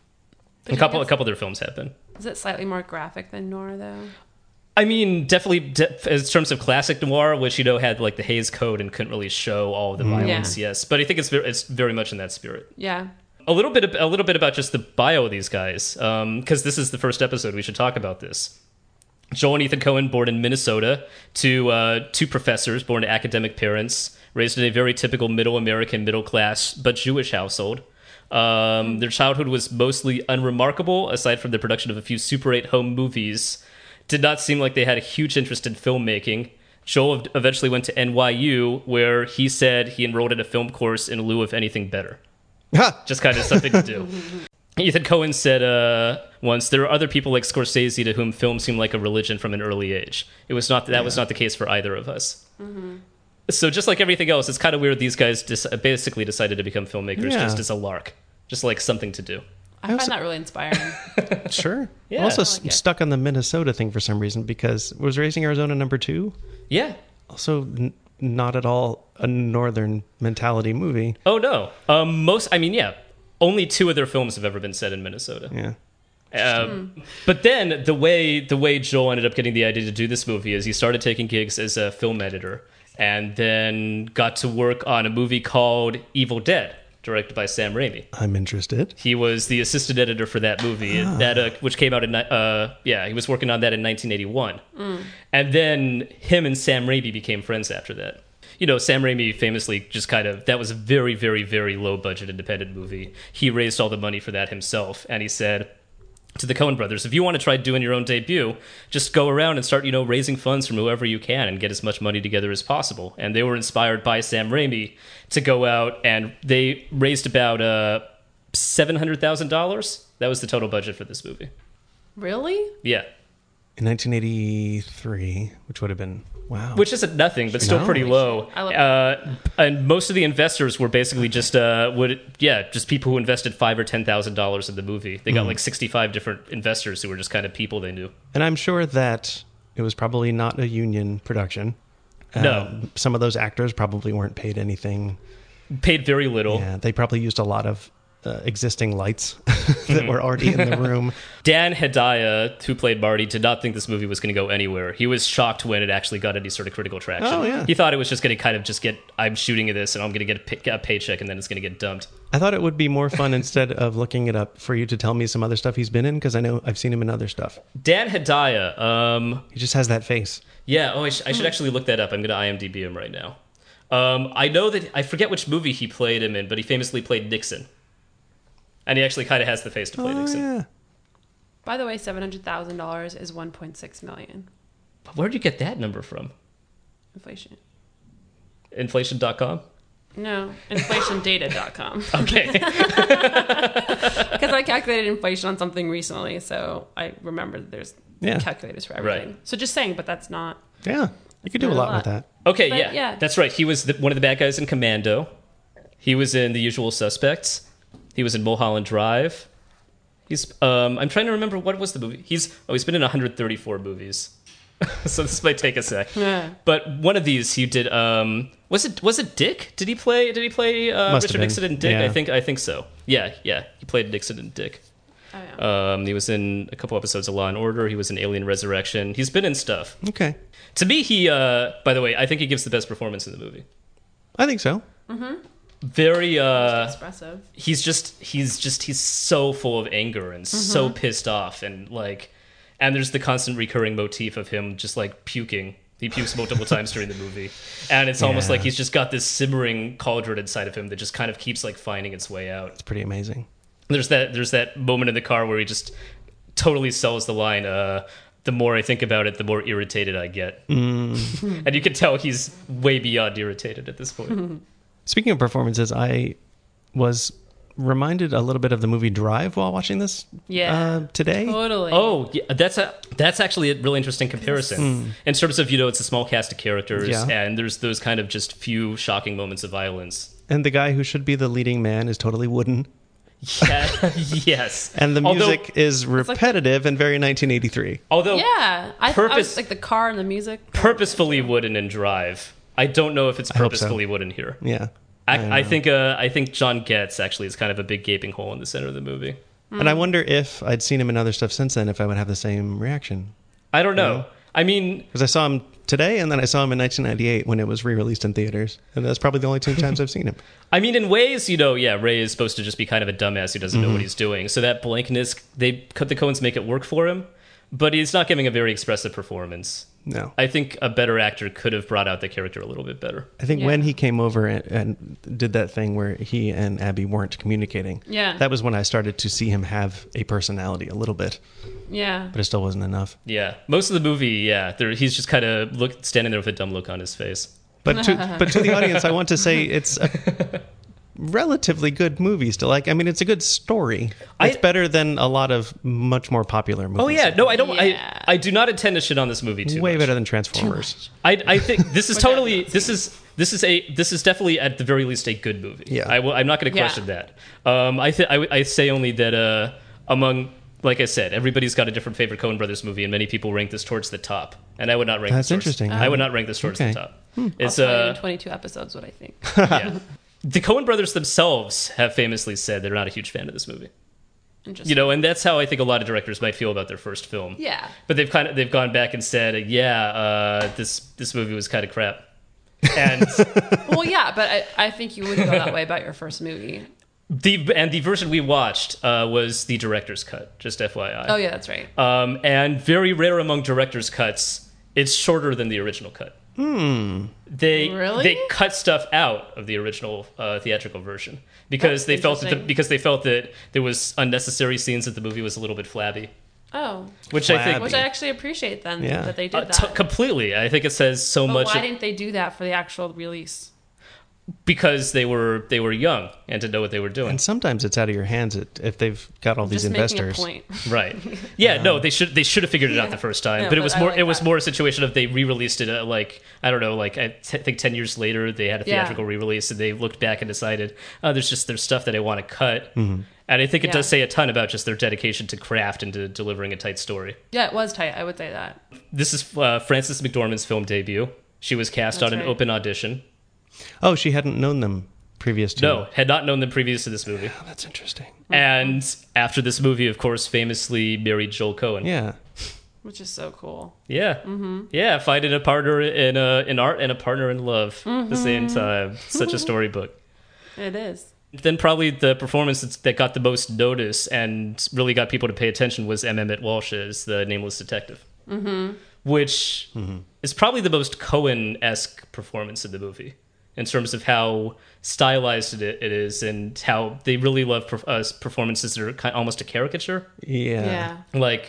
A couple, a couple of their films have been. Is it slightly more graphic than Nora though? I mean, definitely de- in terms of classic noir, which you know had like the Hays Code and couldn't really show all of the violence. Yeah. Yes, but I think it's very, it's very much in that spirit. Yeah. A little bit, a little bit about just the bio of these guys, because this is the first episode. We should talk about this. Joel and Ethan Coen, born in Minnesota, to uh, two professors, born to academic parents, raised in a very typical middle American, middle class, but Jewish household. Um, their childhood was mostly unremarkable, aside from the production of a few Super eight home movies. Did not seem like they had a huge interest in filmmaking. Joel ev- eventually went to N Y U, where he said he enrolled in a film course in lieu of anything better. Ha! Just kind of something to do. Ethan Coen said uh, once, "There are other people like Scorsese to whom film seemed like a religion from an early age. It was not that was not the case for either of us." So just like everything else, it's kind of weird. These guys dis- basically decided to become filmmakers Yeah. just as a lark, just like something to do. I find that really inspiring. Sure. Yeah. I'm also I s like it. stuck on the Minnesota thing for some reason because was Raising Arizona number two? Yeah. Also, n- not at all a northern mentality movie. Oh no. Um, most. I mean, yeah. Only two of their films have ever been set in Minnesota. Yeah. Um, but then the way the way Joel ended up getting the idea to do this movie is he started taking gigs as a film editor, and then got to work on a movie called Evil Dead, directed by Sam Raimi. I'm interested. He was the assistant editor for that movie, that uh, which came out in ni- uh, yeah, he was working on that in nineteen eighty-one, and then him and Sam Raimi became friends after that. You know, Sam Raimi famously just kind of, that was a very, very, very low budget independent movie. He raised all the money for that himself, and he said to the Coen brothers, if you want to try doing your own debut, just go around and start, you know, raising funds from whoever you can and get as much money together as possible. And they were inspired by Sam Raimi to go out, and they raised about uh, seven hundred thousand dollars. That was the total budget for this movie. Really? Yeah. In nineteen eighty-three, which would have been, wow. Which isn't nothing, but still No. pretty low. I love Uh, and most of the investors were basically just uh, would yeah, just people who invested five or ten thousand dollars in the movie. They got like sixty-five different investors who were just kind of people they knew. And I'm sure that it was probably not a union production. No. Um, some of those actors probably weren't paid anything. Paid very little. Yeah, they probably used a lot of uh, existing lights that were already in the room. Dan Hedaya, who played Marty, did not think this movie was going to go anywhere. He was shocked when it actually got any sort of critical traction. Oh, yeah. He thought it was just going to kind of just get, I'm shooting this and I'm going to get a, pay- a paycheck and then it's going to get dumped. I thought it would be more fun instead of looking it up for you to tell me some other stuff he's been in because I know I've seen him in other stuff. Dan Hedaya, um, He just has that face. yeah, oh, I, sh- I should actually look that up. I'm going to IMDb him right now. Um, I know that, I forget which movie he played him in, but he famously played Nixon. And he actually kind of has the face to play Oh, Nixon. yeah. By the way, seven hundred thousand dollars is one point six million. But where'd you get that number from? Inflation. Inflation dot com? No, inflation data dot com. Okay. Because I calculated inflation on something recently, so I remember that there's Yeah. calculators for everything. Right. So just saying, but that's not. Yeah, you could do a Not a lot, lot. with that. Okay, But, yeah, yeah. that's right. He was the, one of the bad guys in Commando. He was in The Usual Suspects. He was in Mulholland Drive. He's. Um, I'm trying to remember what was the movie. He's. Oh, he's been in one hundred thirty-four movies. so this might take a sec. Yeah. But one of these he did. Um, was it was it Dick? Did he play? Did he play uh, Must have Richard been. Nixon and Dick? Yeah. I think I think so. Yeah, yeah. He played Nixon and Dick. Oh, yeah. Um, he was in a couple episodes of Law and Order. He was in Alien Resurrection. He's been in stuff. Okay. To me, he. Uh, by the way, I think he gives the best performance in the movie. I think so. Very. Uh, Expressive. he's just. He's just. He's so full of anger and so pissed off and like. And there's the constant recurring motif of him just like puking. He pukes multiple times during the movie, and it's almost Yeah. like he's just got this simmering cauldron inside of him that just kind of keeps like finding its way out. It's pretty amazing. There's that there's that moment in the car where he just totally sells the line, uh, the more I think about it, the more irritated I get. Mm. And you can tell he's way beyond irritated at this point. Speaking of performances, I was reminded a little bit of the movie Drive while watching this Yeah. uh, today. Totally. Oh, yeah, that's a that's actually a really interesting comparison in terms of, you know, it's a small cast of characters Yeah. and there's those kind of just few shocking moments of violence. And the guy who should be the leading man is totally wooden. Yeah, yes. And the Although- music is repetitive and very nineteen eighty-three. Although Yeah. I, I Purpose- was like the car and the music. purposefully wooden in Drive. I don't know if it's hope so. purposefully wooden here. Yeah. I, I think uh, I think John Getz actually is kind of a big gaping hole in the center of the movie. And I wonder if I'd seen him in other stuff since then, if I would have the same reaction. I don't know. Yeah. I mean, Because I saw him today, and then I saw him in nineteen ninety-eight when it was re-released in theaters. And that's probably the only two times I've seen him. I mean, in ways, you know, yeah, Ray is supposed to just be kind of a dumbass who doesn't know Mm-hmm. what he's doing. So that blankness, they cut the Coens make it work for him, but he's not giving a very expressive performance. No. I think a better actor could have brought out the character a little bit better. I think Yeah. when he came over and, and did that thing where he and Abby weren't communicating, Yeah. that was when I started to see him have a personality a little bit, Yeah. but it still wasn't enough. Yeah, most of the movie, yeah, there, he's just kind of look standing there with a dumb look on his face. But to, but to the audience, I want to say it's a relatively good movie still. Like, I mean, it's a good story. It's I- better than a lot of much more popular movies. Oh yeah, no, I don't. Yeah. I I do not intend to shit on this movie too Way much. better than Transformers. I I think this is totally this is this is a this is definitely at the very least a good movie. Yeah. I will, I'm not going to Yeah. question that. Um, I th- I, w- I say only that uh, among like I said, everybody's got a different favorite Coen Brothers movie, and many people rank this towards the top. And I would not rank. That's this towards, interesting. I would not rank this towards Okay. the top. I'll It's tell you uh, in twenty-two episodes what I think. yeah. The Coen Brothers themselves have famously said they're not a huge fan of this movie. Interesting. You know, and that's how I think a lot of directors might feel about their first film. Yeah. But they've kind of they've gone back and said, yeah, uh, this this movie was kind of crap. And Well, yeah, but I, I think you would go that way about your first movie. the and the version we watched uh, was the director's cut. Just F Y I. Oh, yeah, that's right. Um, and very rare among director's cuts, it's shorter than the original cut. Hmm. They Really? they cut stuff out of the original uh, theatrical version because That's they felt that the, interesting. because they felt that there was unnecessary scenes that the movie was a little bit flabby, Oh. which I think Flabby. Which I actually appreciate then Yeah. that they did uh, that. t- completely. I think it says so but much why of- didn't they do that for the actual release? because they were they were young and to know what they were doing. And sometimes it's out of your hands it- if they've got all these Just making investors. a point. Right. Yeah. No, they should they should have figured it out Yeah. the first time. Yeah, but it but was I more like it was that. more a situation of they re-released it uh, like I don't know like I t- think ten years later they had a Yeah. theatrical re-release and they looked back and decided oh there's just there's stuff that I want to cut. Mm-hmm. And I think it Yeah. does say a ton about just their dedication to craft and to delivering a tight story. Yeah, it was tight. I would say that. This is uh, Frances McDormand's film debut. She was cast That's on an right. open audition. Oh, she hadn't known them previous to. No, had not known them previous to this movie. Oh, that's interesting. And after this movie, of course, famously married Joel Cohen. Yeah. Which is so cool. Yeah, yeah, finding a partner in uh, in art and a partner in love at the same time. Such a storybook. It is. Then probably the performance that's- that got the most notice and really got people to pay attention was M. Emmett Walsh as the nameless detective, mm-hmm. which is probably the most Coen-esque performance in the movie in terms of how stylized it, it is and how they really love per- uh, performances that are kind almost a caricature. Yeah. Yeah. Like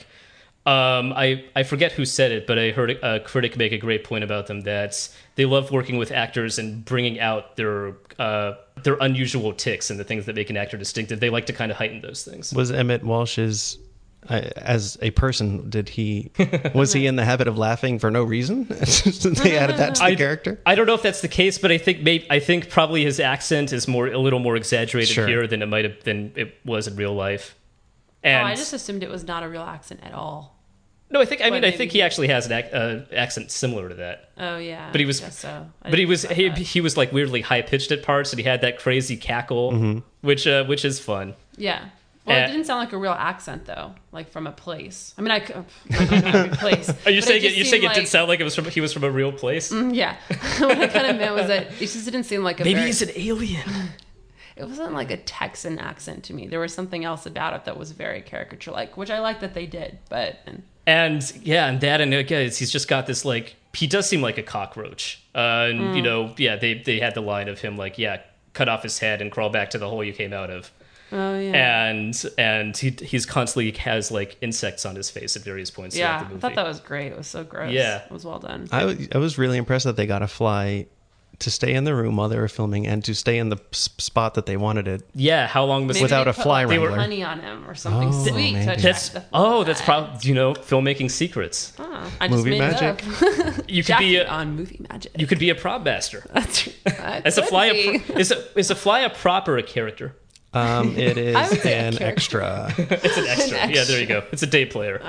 um, I, I forget who said it, but I heard a, a critic make a great point about them that they love working with actors and bringing out their uh, their unusual tics and the things that make an actor distinctive. They like to kind of heighten those things. Was Emmett Walsh's, uh, as a person, did he, was he in the habit of laughing for no reason? They added that to the I, character? I don't know if that's the case, but I think maybe, I think probably his accent is more a little more exaggerated Sure. here than it might have than it was in real life. Oh, And I just assumed it was not a real accent at all. No, I think. I But mean, I maybe think he actually has an ac- uh, accent similar to that. Oh yeah, But he was- I guess so. I But he didn't was think he, about that. he was like weirdly high pitched at parts, and he had that crazy cackle, Mm-hmm. which uh, which is fun. Yeah. Well, Uh, it didn't sound like a real accent though, like from a place. I mean, I, c- I don't know every place. Are you but saying just it? You're saying seemed it didn't sound like it was from he was from a real place? like- Yeah. What I kind of meant was that it just didn't seem like a. Maybe very, he's an alien. It wasn't like a Texan accent to me. There was something else about it that was very caricature-like, which I like that they did. But and, And yeah, and that, and again, he's just got this like he does seem like a cockroach. Uh, and Mm. you know, yeah, they they had the line of him like, yeah, cut off his head and crawl back to the hole you came out of. oh yeah, And and he he's constantly has like insects on his face at various points yeah. throughout the I movie. thought that was great. It was so gross. Yeah. it was well done. I, w- I was really impressed that they got a fly to stay in the room while they were filming and to stay in the s- spot that they wanted it. yeah, how long was Maybe without they a put, fly like, wrangler. honey on him or something Oh, sweet maybe. to attract That's the oh, that's fly. probably you know filmmaking secrets. Oh, I just Movie made magic. it up. You could Jackie be a, on movie magic. you could be a prop master. That's that Is a could fly a be. pro- is a is a fly a prop or a character? Um, it is I would say a an character. extra. It's an extra. Yeah, there you go. It's a day player.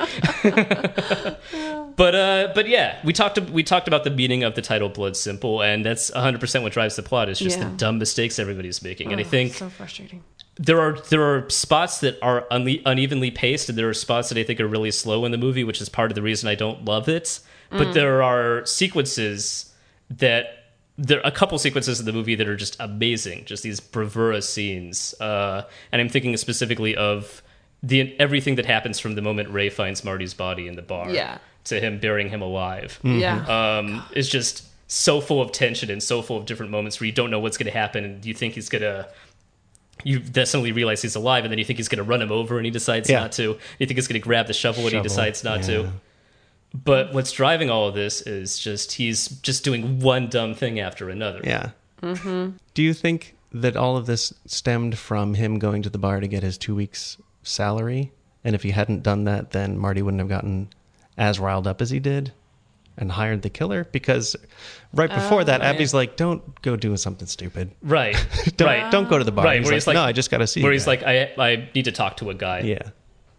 but uh, but yeah, we talked we talked about the meaning of the title "Blood Simple," and that's one hundred percent what drives the plot. Is just Yeah. the dumb mistakes everybody's making, and I Oh, think so frustrating. there are there are spots that are unle- unevenly paced, and there are spots that I think are really slow in the movie, which is part of the reason I don't love it. But there are sequences that there are a couple sequences in the movie that are just amazing, just these bravura scenes. Uh, and I'm thinking specifically of the everything that happens from the moment Ray finds Marty's body in the bar Yeah. to him burying him alive. Yeah. Um, is just so full of tension and so full of different moments where you don't know what's going to happen, and you think he's going to. You suddenly realize he's alive, and then you think he's going to run him over, and he decides Yeah. not to. You think he's going to grab the shovel, and he Shovel, decides not yeah. to. But what's driving all of this is just he's just doing one dumb thing after another. Yeah. Mm-hmm. Do you think that all of this stemmed from him going to the bar to get his two weeks' salary? And if he hadn't done that, then Marty wouldn't have gotten as riled up as he did and hired the killer? Because right before Oh, that, right. Abby's like, don't go doing something stupid. Right. Don't, right. don't go to the bar. Right. He's Where like, he's like, no, I just got to see Where you he's guys." like, I I need to talk to a guy. yeah.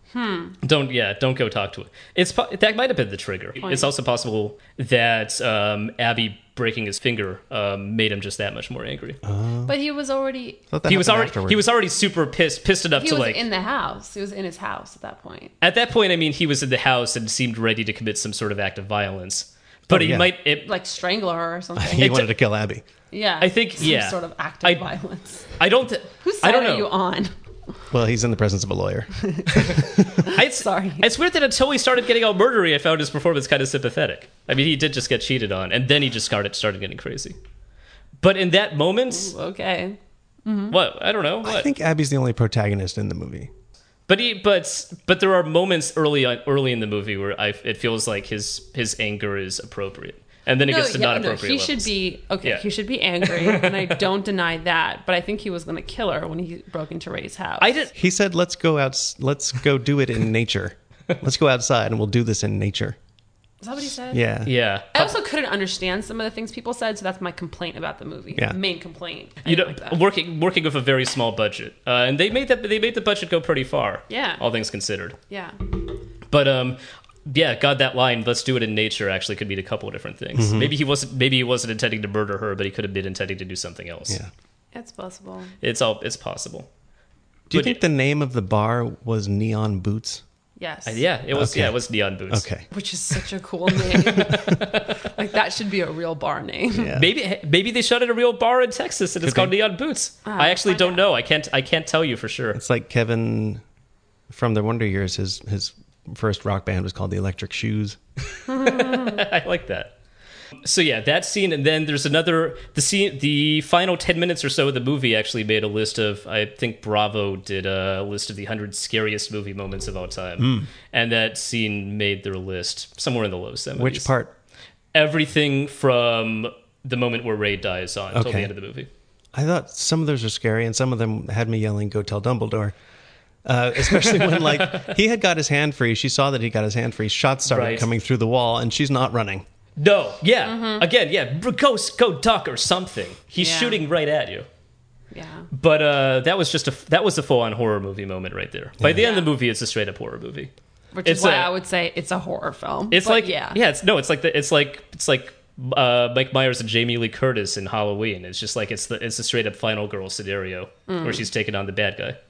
Don't yeah, don't go talk to it. It's po- that might have been the trigger. Point. It's also possible that um, Abby breaking his finger um, made him just that much more angry. But he was already Thought that he was happened already afterwards. he was already super pissed pissed enough he to was like in the house. He was in his house at that point. at that point. I mean, he was in the house and seemed ready to commit some sort of act of violence. But Oh, he yeah. might. It, Like strangle her or something. He It- wanted to kill Abby. yeah. I think- Some yeah. sort of act of I- violence. I don't. Th- Whose side I don't know. are you on? Well, he's in the presence of a lawyer. I, it's, Sorry. It's weird that until he started getting all murdery, I found his performance kind of sympathetic. I mean, he did just get cheated on, and then he just started started getting crazy. But in that moment, Okay. what I don't know. What? I think Abby's the only protagonist in the movie. But he, but but there are moments early on, early in the movie where I, it feels like his his anger is appropriate, and then it No, gets to yeah, not no, appropriate. he levels. should be okay. Yeah. He should be angry, and I don't deny that. But I think he was going to kill her when he broke into Ray's house. I did. He said, "Let's go out. Let's go do it in nature. Let's go outside and we'll do this in nature." Is that what he said? Yeah. Yeah, I also couldn't understand some of the things people said, so that's my complaint about the movie. Yeah. Main complaint. I you know, didn't like that. working working with a very small budget, uh, and they made that they made the budget go pretty far. Yeah. all things considered. Yeah. But um, yeah, God, that line "Let's do it in nature" actually could mean a couple of different things. Mm-hmm. Maybe he wasn't. Maybe he wasn't intending to murder her, but he could have been intending to do something else. Yeah. It's possible. It's all. It's possible. Do you But think yeah. the name of the bar was Neon Boots? Yes. Uh, yeah, it was. Okay. Yeah, it was Neon Boots. Okay. Which is such a cool name. Like that should be a real bar name. Yeah. Maybe maybe they shut at a real bar in Texas and it's Could called be. Neon Boots. Ah, I actually find don't out. know. I can't. I can't tell you for sure. It's like Kevin from the Wonder Years. His his first rock band was called the Electric Shoes. I like that. So yeah, that scene, and then there's another. The scene, the final ten minutes or so of the movie actually made a list of. I think Bravo did a list of the hundred scariest movie moments of all time, Hmm. and that scene made their list somewhere in the low seventies. Which part? Everything from the moment where Ray dies on until the Okay. end of the movie. I thought some of those were scary, and some of them had me yelling, "Go tell Dumbledore!" Uh, especially when, like, he had got his hand free. She saw that he got his hand free. Shots started Right. coming through the wall, and she's not running. No, yeah, again, yeah, go go duck or something. He's Yeah. shooting right at you. Yeah. But uh, that was just a that was a full on horror movie moment right there. By the end of the movie, it's a straight up horror movie. which It's is why a- I would say it's a horror film. It's But like yeah, yeah, it's no, it's like the, it's like it's like uh, Mike Myers and Jamie Lee Curtis in Halloween. It's just like it's the it's a straight up final girl scenario Mm. where she's taking on the bad guy.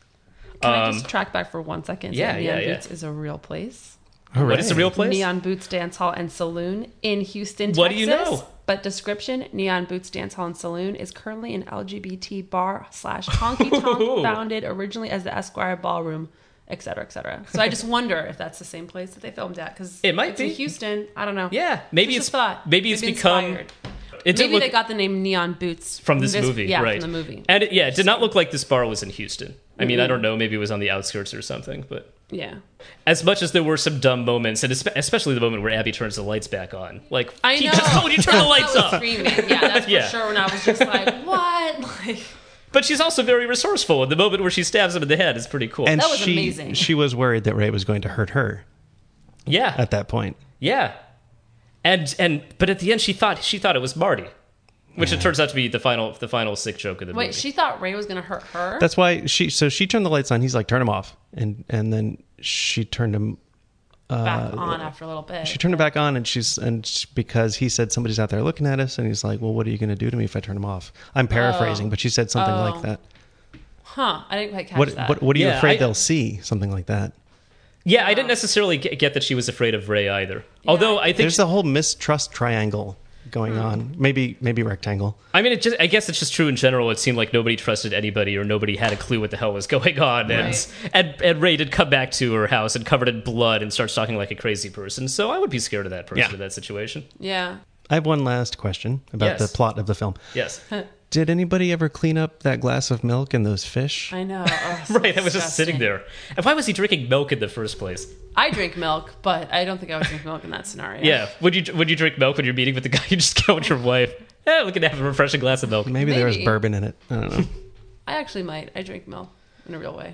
Can I Um, just track back for one second? yeah, that yeah, Neon yeah. Boots is a real place. All What right. is the real place? Neon Boots Dance Hall and Saloon in Houston, What do Texas. you know? But description: Neon Boots Dance Hall and Saloon is currently an L G B T bar slash honky tonk, founded originally as the Esquire Ballroom, et cetera, et cetera. So I just wonder if that's the same place that they filmed at, because It might it's be. in Houston. I don't know. Yeah, maybe Just it's a thought. maybe it's become. inspired. It did Maybe look they got the name Neon Boots from this, movie, Yeah, right? from the movie. And it, yeah, it did not look like this bar was in Houston. I mean, I Mm-mm. don't know, maybe it was on the outskirts or something, but Yeah. as much as there were some dumb moments, and espe- especially the moment where Abby turns the lights back on, like I he know. just told you to turn the lights I was off. screaming. Yeah, that's for Yeah. sure. When I was just like, what? Like, But she's also very resourceful. And the moment where she stabs him in the head is pretty cool. And That was she, amazing. She was worried that Ray was going to hurt her yeah, at that point. yeah, and and but at the end she thought she thought it was Marty, which it turns out to be the final the final sick joke of the wait, movie. she thought Ray was gonna hurt her. That's why she. So she turned the lights on. He's like, turn them off, and and then she turned him. back on after a little bit. She turned it back on, and she's and sh- because he said somebody's out there looking at us, and he's like, well, what are you going to do to me if I turn them off? I'm paraphrasing, Oh. but she said something Oh. like that. Huh? I didn't quite catch What that. what what are you Yeah, afraid I- they'll see? Something like that. yeah, I didn't necessarily get, get that she was afraid of Ray either. Although I think There's the whole mistrust triangle going on. Maybe maybe rectangle. I mean, it just, I guess it's just true in general. It seemed like nobody trusted anybody or nobody had a clue what the hell was going on. And, Right. and, and Ray did come back to her house and covered in blood and starts talking like a crazy person. So I would be scared of that person Yeah. in that situation. Yeah. I have one last question about Yes. the plot of the film. Yes. Did anybody ever clean up that glass of milk and those fish? I know. Oh, so Right, I was just disgusting. sitting there. And why was he drinking milk in the first place? I drink milk, but I don't think I would drink milk in that scenario. Yeah. Would you would you drink milk when you're meeting with the guy you just go with your wife? Eh, we can have a refreshing glass of milk. Maybe, there was Maybe. bourbon in it. I don't know. I actually might. I drink milk in a real way.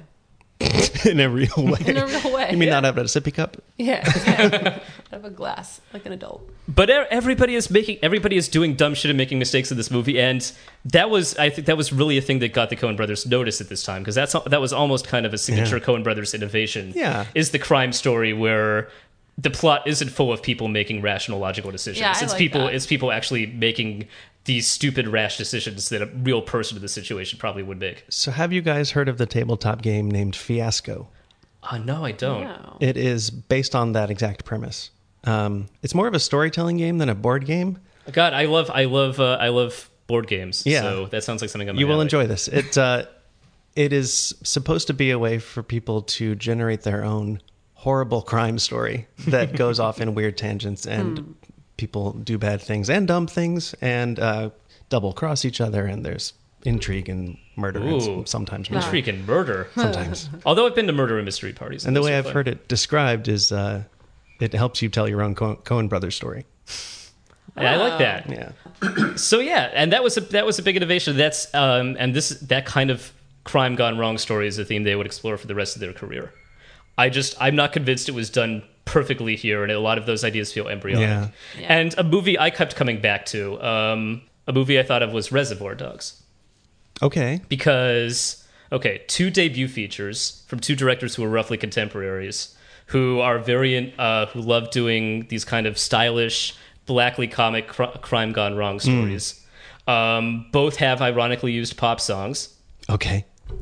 In a real way. In a real way. You mean yeah. not out of a sippy cup? Yeah. Exactly. I have a glass like an adult. But e- everybody is making everybody is doing dumb shit and making mistakes in this movie, and that was I think that was really a thing that got the Coen Brothers notice at this time, because that's that was almost kind of a signature Yeah. Coen Brothers innovation. Yeah. Is the crime story where the plot isn't full of people making rational, logical decisions. Yeah, I it's like people that. it's people actually making these stupid, rash decisions that a real person in the situation probably would make. So have you guys heard of the tabletop game named Fiasco? Oh no, I don't. No. It is based on that exact premise. Um, it's more of a storytelling game than a board game. God, I love I love uh, I love board games. Yeah. So that sounds like something I'm You will enjoy this. It uh, it is supposed to be a way for people to generate their own horrible crime story that goes off in weird tangents, and people do bad things and dumb things and uh, double cross each other, and there's intrigue and murder and Ooh. s- sometimes murder. Intrigue and murder. Sometimes. Although I've been to murder and mystery parties. And the those way are I've fun. heard it described is uh, it helps you tell your own Co- Coen Brothers story. Yeah, I like that. Yeah. So yeah, and that was a that was a big innovation. That's um, and this that kind of crime gone wrong story is a theme they would explore for the rest of their career. I just I'm not convinced it was done perfectly here, and a lot of those ideas feel embryonic. Yeah. Yeah. And a movie I kept coming back to, um, a movie I thought of was Reservoir Dogs, Okay. because okay, two debut features from two directors who are roughly contemporaries, who are very in, uh, who love doing these kind of stylish, blackly comic cr- crime gone wrong stories. Um, both have ironically used pop songs, Okay.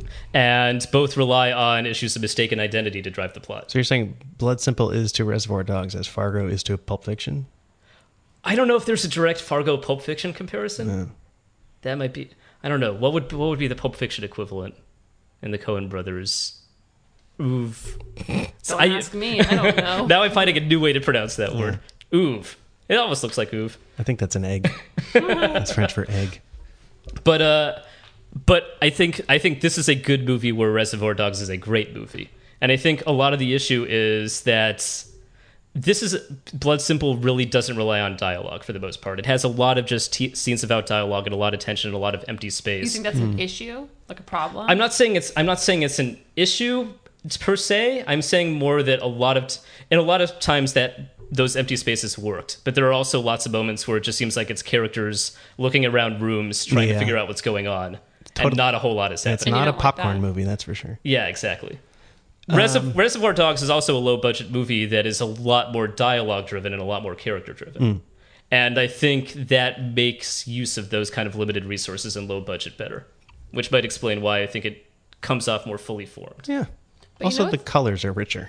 and both rely on issues of mistaken identity to drive the plot. So you're saying Blood Simple is to Reservoir Dogs as Fargo is to Pulp Fiction? I don't know if there's a direct Fargo Pulp Fiction comparison. No. That might be. I don't know. What would what would be the Pulp Fiction equivalent in the Coen Brothers? Oof. Don't ask me. I don't know. Now I'm finding a new way to pronounce that word. Oof. It almost looks like oof. I think that's an egg. That's French for egg. But uh, but I think I think this is a good movie where Reservoir Dogs is a great movie, and I think a lot of the issue is that this is Blood Simple really doesn't rely on dialogue for the most part. It has a lot of just t- scenes without dialogue and a lot of tension and a lot of empty You space. think that's an issue? Like a problem? I'm not saying it's I'm not saying it's an issue per se. I'm saying more that a lot of t- and a lot of times that those empty spaces worked, but there are also lots of moments where it just seems like it's characters looking around rooms trying Yeah. to figure out what's going on, Total- and not a whole lot is It's happening. you not a don't like popcorn that. movie, that's for sure. Yeah, exactly. Reserv- Um, Reservoir Dogs is also a low budget movie that is a lot more dialogue driven and a lot more character driven. Mm. And I think that makes use of those kind of limited resources and low budget better, which might explain why I think it comes off more fully formed. Yeah. But you Also, know the what's- colors are richer.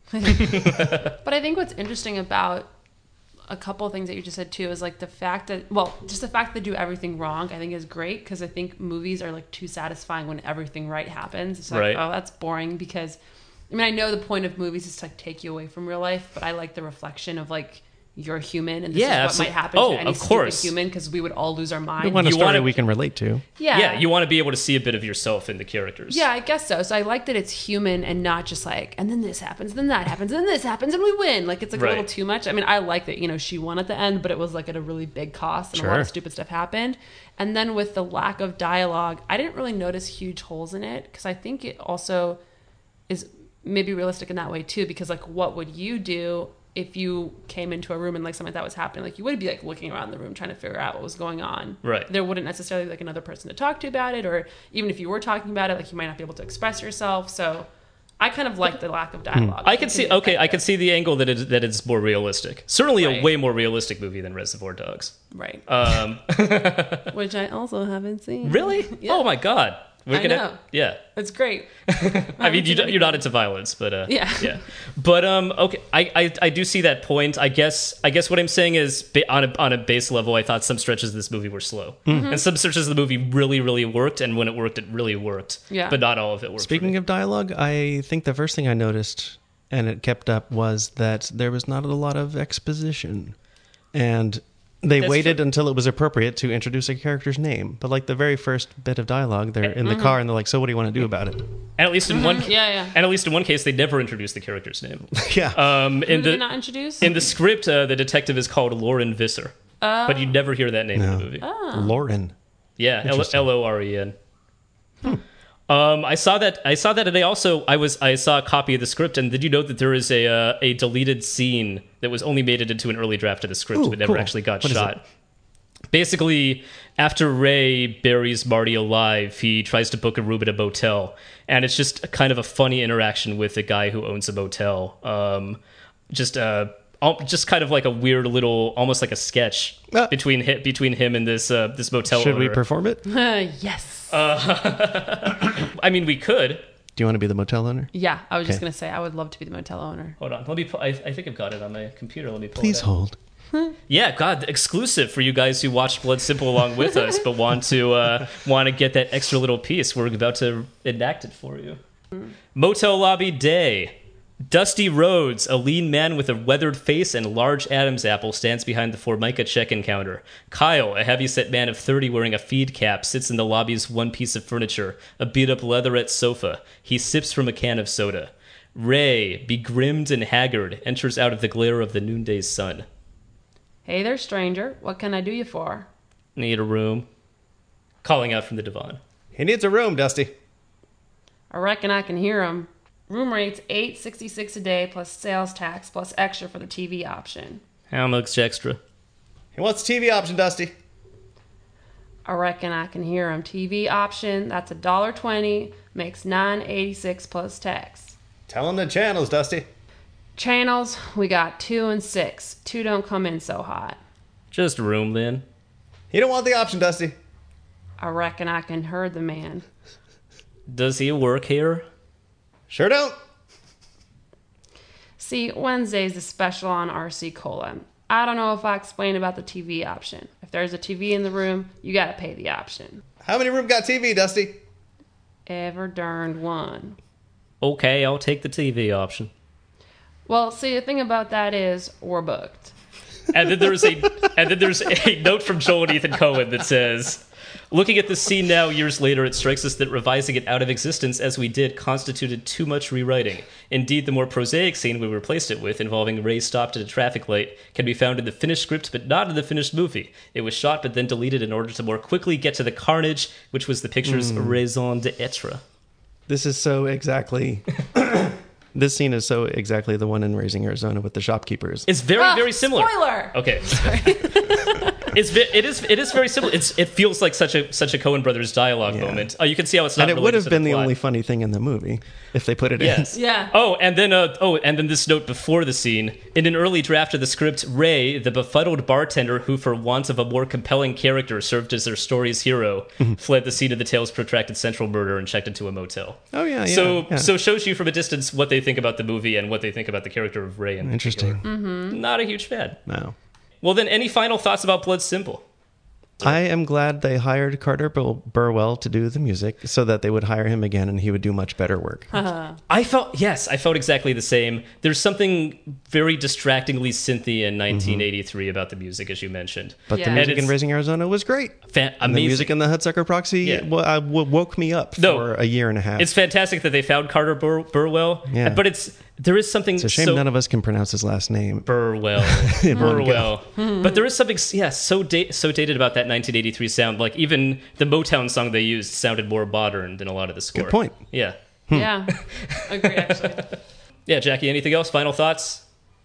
But I think what's interesting about a couple of things that you just said too is like the fact that, well, just the fact that they do everything wrong, I think is great, because I think movies are like too satisfying when everything right happens. It's like, Right. oh, that's boring, because I mean, I know the point of movies is to like take you away from real life, but I like the reflection of like, you're human and this Yeah, is what absol- might happen oh, to any of stupid course. human, because we would all lose our We mind. want a You story wanna- we can relate to. Yeah. Yeah, you want to be able to see a bit of yourself in the characters. Yeah, I guess so. So I like that it's human and not just like, and then this happens, and then that happens, and then this happens, and we win. Like, it's like Right. a little too much. I mean, I like that, you know, she won at the end, but it was like at a really big cost, and a lot Sure. of stupid stuff happened. And then with the lack of dialogue, I didn't really notice huge holes in it, because I think it also is maybe realistic in that way too, because like, what would you do if you came into a room and like something like that was happening? Like, you would be like looking around the room trying to figure out what was going on. Right. There wouldn't necessarily be like another person to talk to about it, or even if you were talking about it, like you might not be able to express yourself. So I kind of like the lack of dialogue. I can see. Okay, I can see the angle that it, that it's more realistic. Certainly, Right. a way more realistic movie than Reservoir Dogs. Right. Um, Which I also haven't seen. really? Yeah. Oh my god. We're I gonna, know. Yeah. It's great. I mean, you, don't- you're not into violence, but uh, Yeah. yeah. But um, okay, I, I I do see that point. I guess I guess what I'm saying is ba- on a on a base level, I thought some stretches of this movie were slow, Mm-hmm. and some stretches of the movie really really worked, and when it worked, it really worked. Yeah. But not all of it worked. for Speaking me. of dialogue, I think the first thing I noticed, and it kept up, was that there was not a lot of exposition. And they That's waited true. until it was appropriate to introduce a character's name. But like the very first bit of dialogue, they're in the Mm-hmm. car and they're like, so what do you want to do about it? and at least in one, Yeah, yeah. and at least in one case, they never introduced the character's name. yeah. Um, Who in did they the not introduce? in the script, uh, the detective is called Lauren Visser, but you never hear that name in No. the movie. Lauren. Yeah, L Interesting. O R E N. Um, I saw that. I saw that, and I also I was I saw a copy of the script. And did you know that there is a uh, a deleted scene that was only made it into an early draft of the script, Ooh, but never cool. actually got What is shot? Basically, after Ray buries Marty alive, he tries to book a room at a motel, and it's just a kind of a funny interaction with a guy who owns a motel. Um, just uh, al- just kind of like a weird little, almost like a sketch Ah. between hi- between him and this uh, this motel. Should we owner. perform it? yes. I mean, we could. Do you want to be the motel owner? Yeah, I was just Okay. going to say, I would love to be the motel owner. Hold on. Let me. Pull, I, I think I've got it on my computer. Let me pull Please it out. hold. Yeah, God, exclusive for you guys who watched Blood Simple along with us, but want to uh, want to get that extra little piece. We're about to enact it for you. Motel lobby day. Dusty Rhodes, a lean man with a weathered face and large Adam's apple, stands behind the Formica check-in counter. Kyle, a heavy-set man of thirty wearing a feed cap, sits in the lobby's one piece of furniture, a beat-up leatherette sofa. He sips from a can of soda. Ray, begrimed and haggard, enters out of the glare of the noonday sun. Hey there, stranger. What can I do you for? Need a room. Calling out from the divan. He needs a room, Dusty. I reckon I can hear him. Room rate's eight sixty-six a day plus sales tax plus extra for the T V option. How much extra? He wants T V option, Dusty. I reckon I can hear him. T V option, that's a dollar twenty, makes nine eighty-six plus tax. Tell him the channels, Dusty. Channels, we got two and six. Two don't come in so hot. Just room, then. He don't want the option, Dusty. I reckon I can herd the man. Does he work here? Sure don't. See, Wednesday's the special on R C Cola. I don't know if I explained about the T V option. If there's a T V in the room, you gotta pay the option. How many room got T V, Dusty? Ever darned one. Okay, I'll take the T V option. Well, see, the thing about that is we're booked. And then there's a and then there's a note from Joel and Ethan Coen that says, looking at the scene now, years later, it strikes us that revising it out of existence as we did constituted too much rewriting. Indeed, the more prosaic scene we replaced it with, involving Ray stopped at a traffic light, can be found in the finished script but not in the finished movie. It was shot but then deleted in order to more quickly get to the carnage, which was the picture's raison d'etre. This is so exactly... This scene is so exactly the one in Raising Arizona with the shopkeepers. It's very, Ah, very similar. Spoiler! Okay. It's ve- it is it is very simple. It's it feels like such a such a Coen Brothers dialogue Yeah. moment. Oh, you can see how it's not. And it would related have to been the plot. only funny thing in the movie if they put it Yes. in. Yeah. Oh, and then uh, oh, and then this note before the scene. In an early draft of the script, Ray, the befuddled bartender who, for want of a more compelling character, served as their story's hero, fled the scene of the tale's protracted central murder and checked into a motel. Oh yeah, yeah. so yeah. so shows you from a distance what they think about the movie and what they think about the character of Ray. In Interesting. particular. Not a huge fan. No. Well, then, any final thoughts about Blood Simple? I am glad they hired Carter Bur- Burwell to do the music so that they would hire him again and he would do much better work. I felt yes, I felt exactly the same. There's something very distractingly synthy in nineteen eighty-three about the music, as you mentioned. But Yeah. the And music in it's- Raising Arizona was great. Fan- And amazing. the music in the Hudsucker Proxy Yeah. w- uh, w- woke me up for No. a year and a half. It's fantastic that they found Carter Bur- Burwell. Yeah. But it's there is something It's a shame so none of us can pronounce his last name. Burwell. In one Burwell. But there is something yeah, so da- so dated about that nineteen eighty-three sound. Like even the Motown song they used sounded more modern than a lot of the score. Good point. Yeah. Yeah. Agree, actually. Yeah, Jackie, anything else? Final thoughts?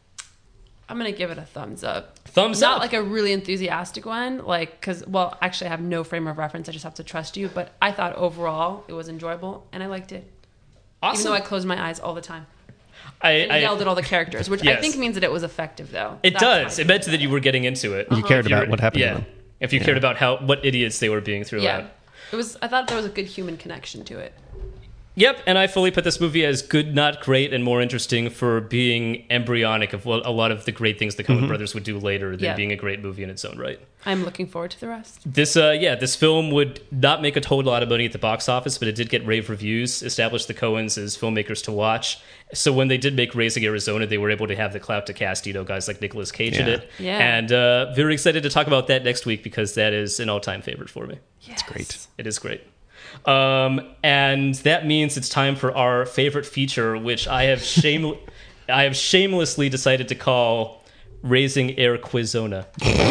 I'm going to give it a thumbs up. Thumbs Not up. like a really enthusiastic one, like, because, well, actually, I have no frame of reference. I just have to trust you. But I thought overall it was enjoyable and I liked it. Awesome. Even though I closed my eyes all the time. I, And I, yelled at all the characters, which I Yes. think means that it was effective, though. it That's my does. It meant that you were getting into it. You cared If you about were- what happened yeah. to them. If you cared about how what idiots they were being throughout. Yeah. It was. I thought there was a good human connection to it. Yep, and I fully put this movie as good, not great, and more interesting for being embryonic of what a lot of the great things the Coen brothers would do later than Yeah. being a great movie in its own right. I'm looking forward to the rest. This, uh, yeah, this film would not make a total lot of money at the box office, but it did get rave reviews, established the Coens as filmmakers to watch. So when they did make Raising Arizona, they were able to have the clout to cast, you know, guys like Nicolas Cage in Yeah. it. Yeah. And uh, very excited to talk about that next week because that is an all-time favorite for me. It's great. It is great. Um, and that means it's time for our favorite feature, which I have shame, I have shamelessly decided to call Raising Air Quizona.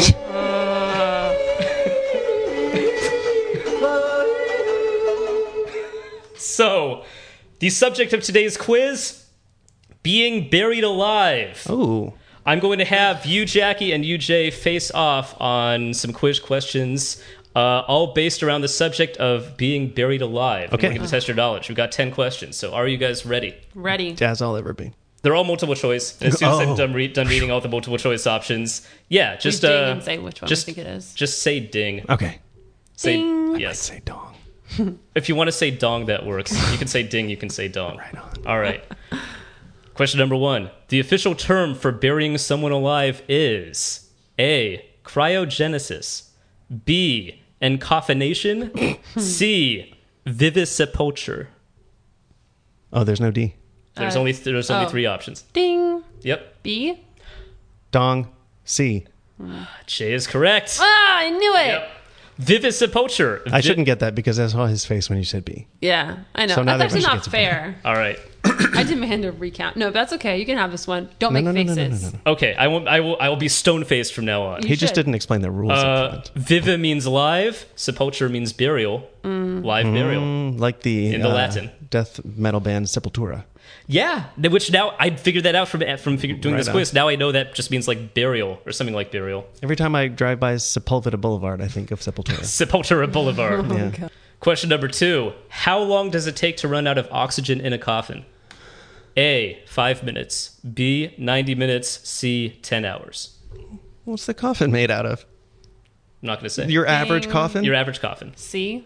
So, the subject of today's quiz: being buried alive. Oh, I'm going to have you, Jackie, and you, Jay, face off on some quiz questions, uh, all based around the subject of being buried alive. Okay. We're going to test your knowledge. We've got ten questions, so are you guys ready? Ready. as I'll ever be. They're all multiple choice. And as soon as Oh. I'm done, re- done reading all the multiple choice options, yeah, just ding uh, and say which one just, I think it is. Just say ding. Okay. Say Ding. yes. Say dong. If you want to say dong, that works. You can say ding. You can say dong. Right on. All right. Question number one. The official term for burying someone alive is A. Cryogenesis, B. Encoffination, C. Vivisepulture. Oh, there's no D. There's Uh, only there's only oh. three options. Ding. Yep. B. Dong. C. Jay is correct. Ah, I knew it. Yep. Vivisepulture. I Vi- shouldn't get that because I saw his face when you said B. Yeah, I know. So now that's that actually everybody not gets a fair. All right. I demand a recount. No, that's okay. You can have this one. Don't No, make no, no, no, faces. no, no, no. Okay. I won't. I will. I will be stone faced from now on. You He just should. didn't explain the rules up Uh, front. viva means live. Sepulture means burial. Live burial. Mm, like the in the uh, Latin. death metal band Sepultura. Yeah, th- which now I figured that out from from figure, doing Right this on. quiz. Now I know that just means like burial or something like burial. Every time I drive by Sepulveda Boulevard, I think of Sepultura. Sepultura Boulevard. Yeah. Question number two: how long does it take to run out of oxygen in a coffin? A. Five minutes. B. Ninety minutes. C. Ten hours. What's the coffin made out of? I'm not going to say Your average Ding. coffin? your average coffin. C.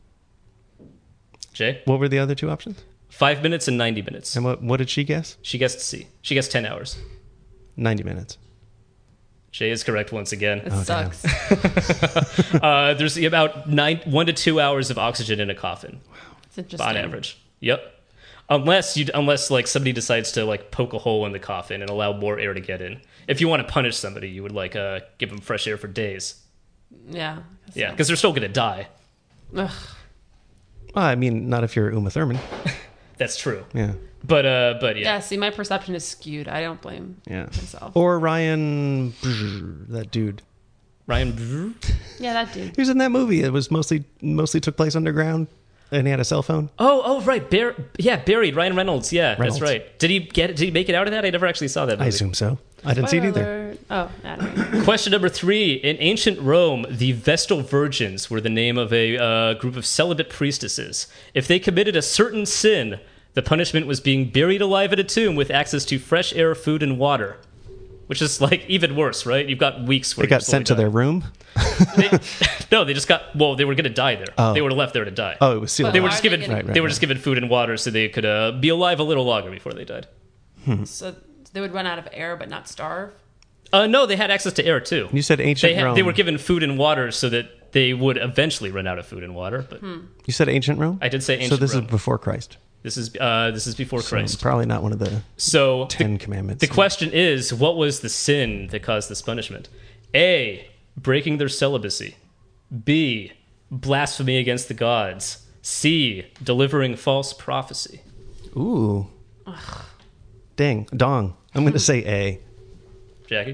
Jay, What were the other two options? five minutes and ninety minutes. And what, what did she guess? She guessed C. She guessed ten hours. ninety minutes. Jay is correct once again. It Oh, damn. sucks. Uh, there's about nine, one to two hours of oxygen in a coffin. It's interesting. On average. Yep. Unless you unless like somebody decides to like poke a hole in the coffin and allow more air to get in. If you want to punish somebody, you would like uh give them fresh air for days. Yeah. I guess Yeah, so. because they're still gonna die. Ugh. Well, I mean, not if you're Uma Thurman. That's true. Yeah. But uh but yeah. Yeah, see, my perception is skewed. I don't blame Yeah. myself. Or Ryan, that dude. Ryan Yeah, that dude. He was in that movie. It was mostly mostly took place underground. And he had a cell phone? Oh, oh, right. Bar- yeah, buried. Ryan Reynolds. Yeah, Reynolds. that's right. Did he get? Did he make it out of that? I never actually saw that movie. I assume so. I didn't see it either. Spoiler alert. Oh, anyway. Question number three. In ancient Rome, the Vestal Virgins were the name of a uh, group of celibate priestesses. If they committed a certain sin, the punishment was being buried alive at a tomb with access to fresh air, food, and water. Which is like even worse, right? You've got weeks where They got you're slowly sent to their dying. room? They, no, they just got. Well, they were going to die there. Oh. They were left there to die. Oh, it was sealed. They were Why just are they given. getting- Right, right, they were right. just given food and water so they could uh, be alive a little longer before they died. So they would run out of air but not starve? Uh, no, they had access to air too. You said ancient They, had, Rome. they were given food and water so that they would eventually run out of food and water. But You said ancient Rome? I did say So ancient this Rome. is before Christ. This is uh, this is before So Christ. probably not one of the So Ten the, Commandments. the question is, what was the sin that caused this punishment? A. Breaking their celibacy. B. Blasphemy against the gods. C. Delivering false prophecy. Ooh. Ding. Dong. I'm going to say A. Jackie?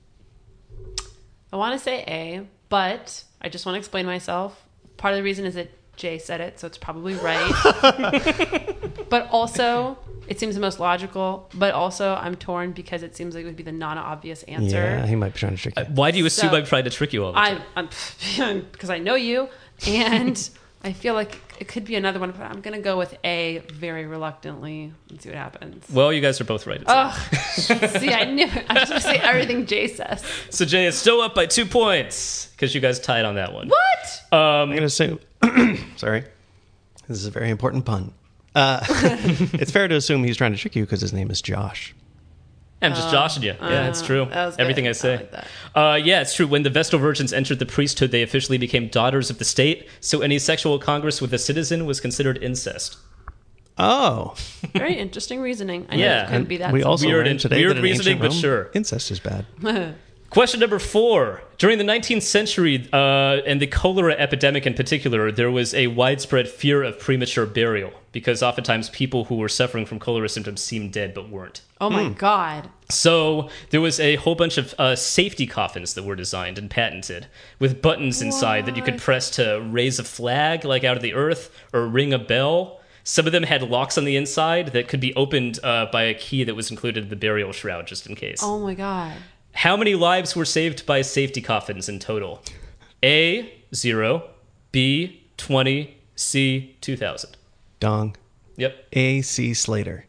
I want to say A, but I just want to explain myself. Part of the reason is that Jay said it, so it's probably right. But also, it seems the most logical. But also, I'm torn because it seems like it would be the non-obvious answer. Yeah, he might be trying to trick you. Why do you assume So- I'm trying to trick you all the time? I'm, I'm because I know you, and I feel like it could be another one, but I'm gonna go with A very reluctantly and see what happens. Well, you guys are both right. Ugh. See, I knew it. I was gonna say everything Jay says. So Jay is still up by two points because you guys tied on that one. What? I'm going to assume. Sorry. This is a very important pun. Uh, it's fair to assume he's trying to trick you because his name is Josh. I'm just joshing you. Yeah, it's true. that was good. Everything I I say. like that. Uh, yeah, it's true. When the Vestal Virgins entered the priesthood, they officially became daughters of the state. So any sexual congress with a citizen was considered incest. Oh. Very interesting reasoning. I know Yeah. it couldn't be that. we simple. also Weird learned and- today weird that in reasoning, ancient but Rome, sure. incest is bad. Question number four. During the nineteenth century, uh, and the cholera epidemic in particular, there was a widespread fear of premature burial because oftentimes people who were suffering from cholera symptoms seemed dead but weren't. Oh my Hmm. god. So there was a whole bunch of uh, safety coffins that were designed and patented with buttons inside that you could What? press to raise a flag like out of the earth or ring a bell. Some of them had locks on the inside that could be opened uh, by a key that was included in the burial shroud just in case. Oh my god. How many lives were saved by safety coffins in total? A, zero. B, twenty. C, two thousand. Dong. Yep. A. C. Slater.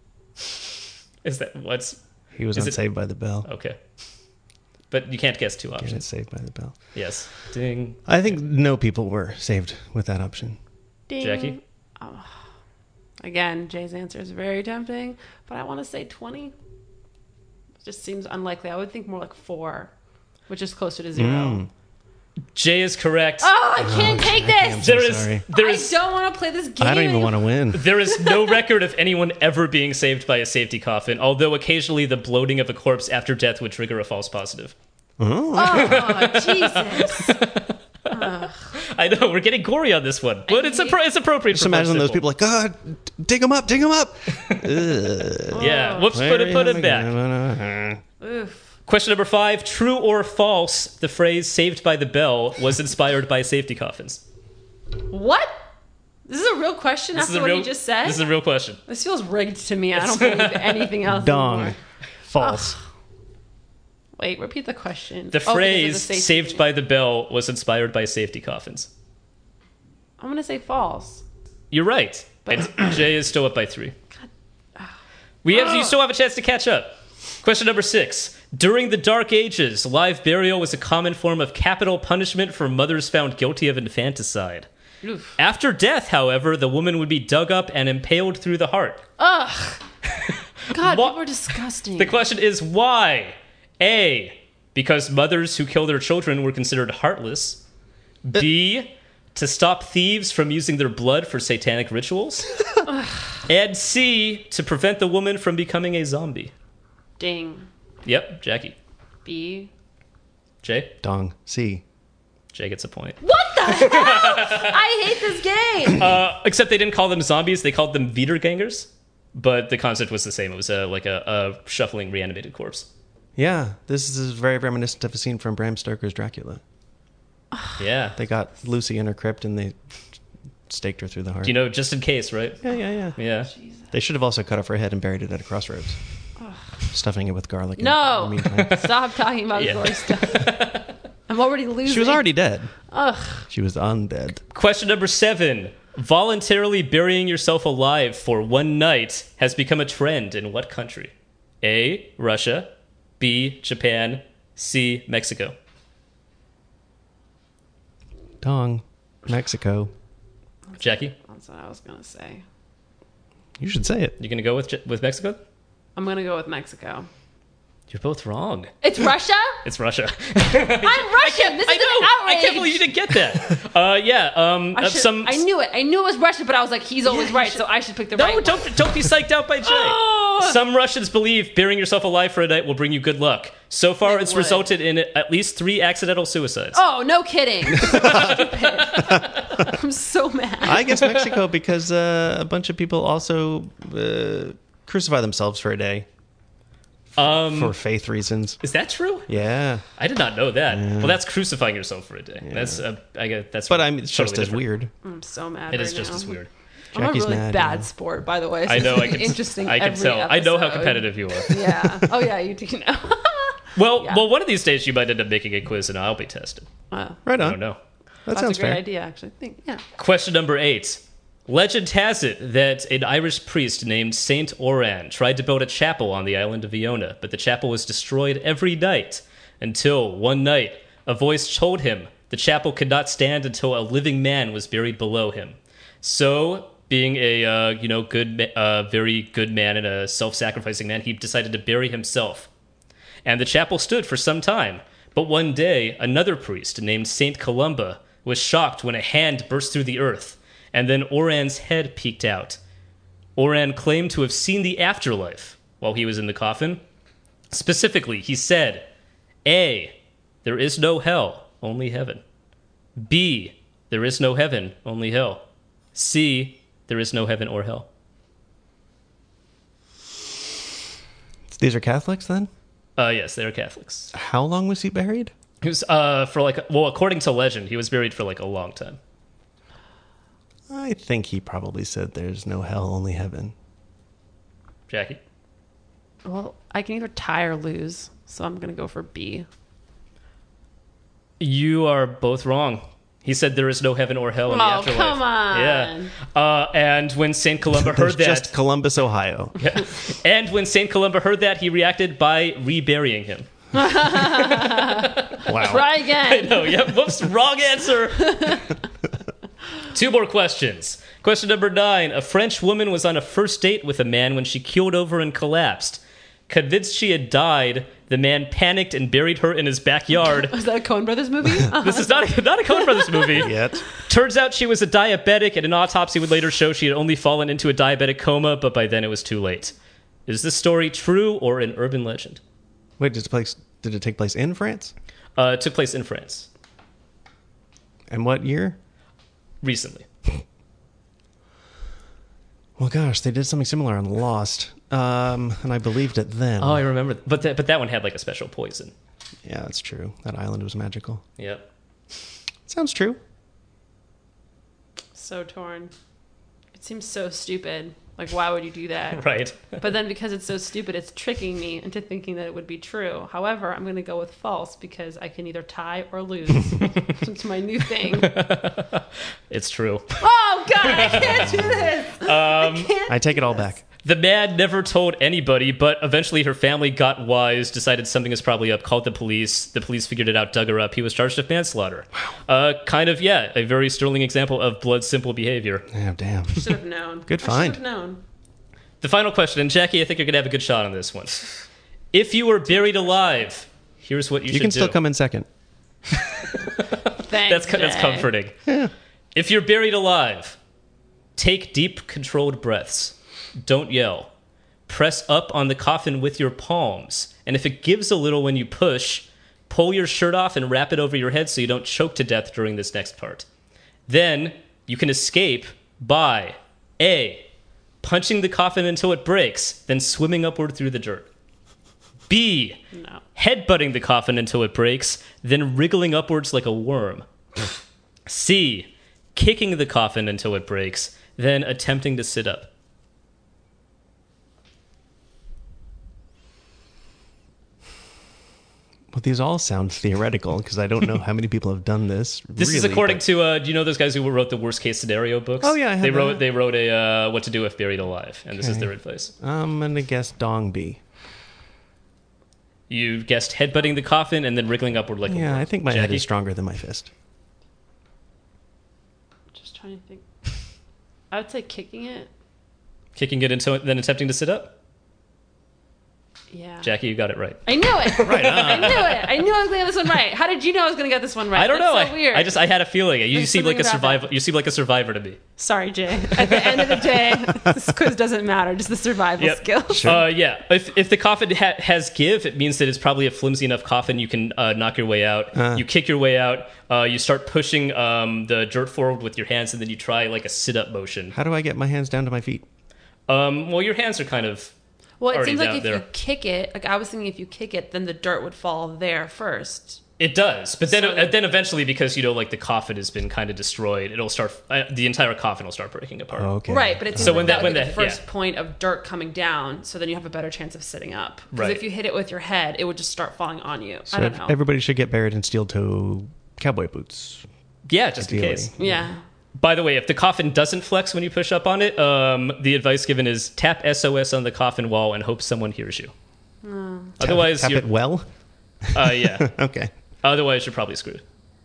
Is that what's... He was Is on it- Saved by the Bell. Okay. But you can't guess two Get it? options. Saved by the Bell. Yes. Ding. I think no people were saved with that option. Ding. Jackie? Again, Jay's answer is very tempting, but I want to say twenty. It just seems unlikely. I would think more like four, which is closer to zero. Mm. J is correct. Oh, I can't take I'm this. so There is sorry. there is I don't want to play this game. I don't even want to win. there is no record of anyone ever being saved by a safety coffin, although occasionally the bloating of a corpse after death would trigger a false positive. Oh, Jesus. I know we're getting gory on this one, but it's appro- it's appropriate. Just for imagine Fun those Simple. people like, God, dig him up, dig him up. Yeah, whoops, put it put it back. Oof. Question number five: true or false? The phrase "saved by the bell" was inspired by safety coffins. What? This is a real question This after is a what real. you just said? This is a real question. This feels rigged to me. I don't believe anything else Dong. anymore. False. Wait, repeat the question. The Oh, because of phrase the safety "saved thing. by the bell" was inspired by safety coffins. I'm going to say false. You're right. And Jay is still up by three. We have you still have a chance to catch up. Question number six. During the Dark Ages, live burial was a common form of capital punishment for mothers found guilty of infanticide. Oof. After death, however, the woman would be dug up and impaled through the heart. Ugh. God, What- people are disgusting. The question is why? A. Because mothers who kill their children were considered heartless. B. To stop thieves from using their blood for satanic rituals. And C. To prevent the woman from becoming a zombie. Ding. Yep, Jackie. B. Jay? Dong. C. Jay gets a point. What the hell? I hate this game. Uh, except they didn't call them zombies, they called them Wiedergangers. But the concept was the same. It was a, like a, a shuffling reanimated corpse. Yeah, this is very reminiscent of a scene from Bram Stoker's Dracula. Yeah. They got Lucy in her crypt and they staked her through the heart. You know, just in case, right? Yeah, yeah, yeah. Yeah. They should have also cut off her head and buried it at a crossroads. Stuffing it with garlic. in- No! in the meantime. Stop talking about Yeah. gory stuff. I'm already losing. She was already dead. Ugh. She was undead. Question number seven. Voluntarily burying yourself alive for one night has become a trend in what country? A. Russia. B. Japan. C. Mexico. Dong. Mexico. Jackie, That's what I was going to say. You should say it. you gonna go with J- with Mexico? I'm going to go with Mexico. You're both wrong. It's Russia? It's Russia. I'm Russian. This is I know. an outrage. I can't believe you didn't get that. Uh, yeah. Um. I, uh, should- some. I knew it. I knew it was Russia, but I was like, he's always right, so I should pick the No, right one. don't don't be psyched out by Jay. Oh! Some Russians believe burying yourself alive for a night will bring you good luck. So far, It it's would. resulted in at least three accidental suicides. Oh, no kidding. Stupid. I'm so mad. I guess Mexico because uh, a bunch of people also uh, crucify themselves for a day Um, for faith reasons. is that true? Yeah, I did not know that. Well, that's crucifying yourself for a day. That's uh, I guess that's. but I mean, it's totally just as different. weird. I'm so mad It right is just now. as weird. I'm Jackie's a really mad, bad yeah. sport, by the way. So I know. it's I gonna be can. interesting. I can every tell. I know how episode. competitive you are. Yeah. Oh, yeah, you do know. Well, Yeah. well, one of these days you might end up making a quiz, and I'll be tested. Wow. Right I on. don't know. That That's sounds a great fair. idea, actually. Think, yeah. Question number eight. Legend has it that an Irish priest named Saint Oran tried to build a chapel on the island of Iona, but the chapel was destroyed every night until one night a voice told him the chapel could not stand until a living man was buried below him. So, being a uh, you know good, ma- uh, very good man and a self-sacrificing man, he decided to bury himself. And the chapel stood for some time. But one day, another priest named Saint Columba was shocked when a hand burst through the earth, and then Oran's head peeked out. Oran claimed to have seen the afterlife while he was in the coffin. Specifically, he said, A, there is no hell, only heaven. B, there is no heaven, only hell. C, there is no heaven or hell. These are Catholics then? Uh, yes, they are Catholics. How long was he buried? He was, uh, for like, well, according to legend, he was buried for like a long time. I think he probably said there's no hell, only heaven. Jackie? Well, I can either tie or lose, so I'm going to go for B. You are both wrong. He said there is no heaven or hell in the Oh, afterlife. come on. Yeah. Uh, and when Saint Columba heard There's that, just Columbus, Ohio. yeah. and when Saint Columba heard that, he reacted by reburying him. Wow. Try I again. know. Yep. Whoops. Wrong answer. Two more questions. Question number nine. A French woman was on a first date with a man when she keeled over and collapsed. Convinced she had died, the man panicked and buried her in his backyard. Was that a Coen Brothers movie? This is not a, not a Coen Brothers movie. Yet. Turns out she was a diabetic, and an autopsy would later show she had only fallen into a diabetic coma, but by then it was too late. Is this story true or an urban legend? Wait, did it, place, did it take place in France? Uh, it took place in France And what year? recently. Well, gosh, they did something similar on Lost, um, and I believed it then. Oh, I remember. But that, but that one had like a special poison. Yeah, that's true. That island was magical. Yep. Sounds true. So torn. It seems so stupid. Like, why would you do that? Right. But then because it's so stupid, it's tricking me into thinking that it would be true. However, I'm going to go with false because I can either tie or lose. It's my new thing. It's true. Oh, God, I can't do this. I, can't I take do it all this. back. The man never told anybody, but eventually her family got wise, decided something was probably up, called the police. The police figured it out, dug her up. He was charged with manslaughter. Uh, kind of, yeah, a very sterling example of blood simple behavior. Yeah, damn. Should have known. Good I find. should have known. The final question, and Jackie, I think you're going to have a good shot on this one. If you were buried alive, here's what you, You should can do. still come in second. Thanks, That's, co- that's Jay. comforting. If you're buried alive, take deep, controlled breaths. Don't yell. Press up on the coffin with your palms. And if it gives a little when you push, pull your shirt off and wrap it over your head so you don't choke to death during this next part. Then you can escape by A, punching the coffin until it breaks, then swimming upward through the dirt. B, No. headbutting the coffin until it breaks, then wriggling upwards like a worm. C, kicking the coffin until it breaks, then attempting to sit up? Well, these all sound theoretical because I don't know how many people have done this. This really, is according but- to uh, do you know those guys who wrote the worst case scenario books? Oh, yeah, I had they wrote that. they wrote a uh, what to do if buried alive, and this is Okay. their advice. I'm gonna guess Dong B. You guessed headbutting the coffin and then wriggling upward like a Yeah, worm. I think my head Jackie? is stronger than my fist. Just trying to think. I would say kicking it. Kicking it into then attempting to sit up. Yeah. Jackie, you got it right. I knew it. Right on. I knew it. I knew I was going to get this one right. How did you know I was going to get this one right? I don't That's know. So I, weird. I just I had a feeling. You There's seem like a something about survivor. You seem like a survivor to me. Sorry, Jay. At the end of the day, this quiz doesn't matter. Just the survival Yep. skills. Uh, yeah. If if the coffin ha- has give, it means that it's probably a flimsy enough coffin you can uh, knock your way out. Uh. You kick your way out. Uh, you start pushing um, the dirt forward with your hands, and then you try like a sit up motion. How do I get my hands down to my feet? Um, well, your hands are kind of. Well, it already seems like down if there. you kick it, like I was thinking, if you kick it, then the dirt would fall there first. It does, but then So- uh, then eventually, because you know, like the coffin has been kind of destroyed, it'll start. Uh, the entire coffin will start breaking apart. Oh, okay. Right, but it seems So like when that that- would when be the that- first yeah. point of dirt coming down, so then you have a better chance of sitting up. Because Right. if you hit it with your head, it would just start falling on you. So I don't ev- know. everybody should get buried in steel toe cowboy boots. Yeah, just in Ideally. case. yeah. By the way, if the coffin doesn't flex when you push up on it, um, the advice given is tap S O S on the coffin wall and hope someone hears you. Otherwise, Tap you're, it well. uh, yeah. Okay. Otherwise, you're probably screwed.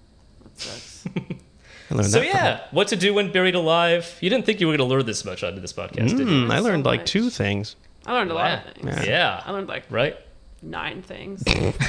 I learned So that from yeah, what to do when buried alive? You didn't think you were going to learn this much onto this podcast, did you? Mm, I So learned like much. two things. I learned a lot Wow. of things. Yeah. I learned like Right. nine things.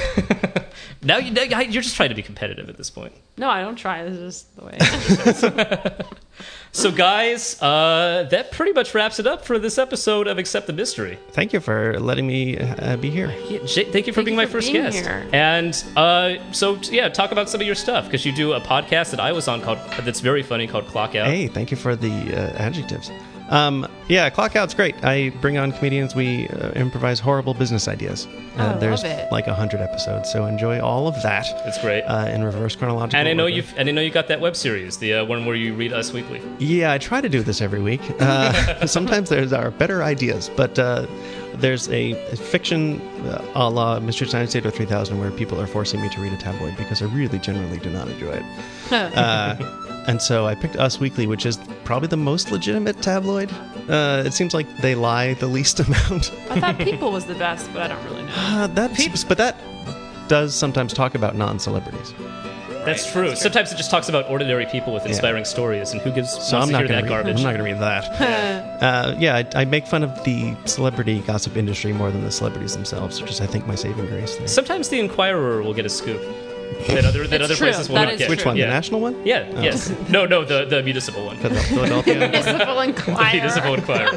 Now, you, now you're just trying to be competitive at this point. No, I don't try. This is just the way it is. So, guys, uh, that pretty much wraps it up for this episode of Accept the Mystery. Thank you for letting me uh, be here. Yeah, Jay, thank you for Thank being you my for first being guest. here. And uh, so, t- yeah, talk about some of your stuff because you do a podcast that I was on called that's very funny called Clock Out. Hey, thank you for the uh, adjectives. Um, yeah, Clock Out's great. I bring on comedians. We uh, improvise horrible business ideas. Oh, I love there's it. like a hundred episodes, so enjoy all of that. It's great. Uh, in reverse chronological and I know order. you've and I know you got that web series, the uh, one where you read Us Weekly. Yeah, I try to do this every week. Uh, sometimes there's our better ideas, but uh, there's a, a fiction uh, a la Mister Science Theater three thousand where people are forcing me to read a tabloid because I really generally do not enjoy it. Uh, and so I picked Us Weekly, which is probably the most legitimate tabloid. Uh, it seems like they lie the least amount. I thought People was the best, but I don't really know. Uh, that's, but that does sometimes talk about non-celebrities. That's true. Sometimes it just talks about ordinary people with inspiring stories, and who gives So wants I'm to not hear going that to read. garbage? I'm not going to read that. uh, yeah, I, I make fun of the celebrity gossip industry more than the celebrities themselves, which is, I think, my saving grace. There. Sometimes the Inquirer will get a scoop that other that It's other true. places will That not is get. Which one? Yeah. The national one? Yeah. Oh. Yes. No. No. The the municipal one. Philadelphia. Municipal Inquirer. Municipal Inquirer.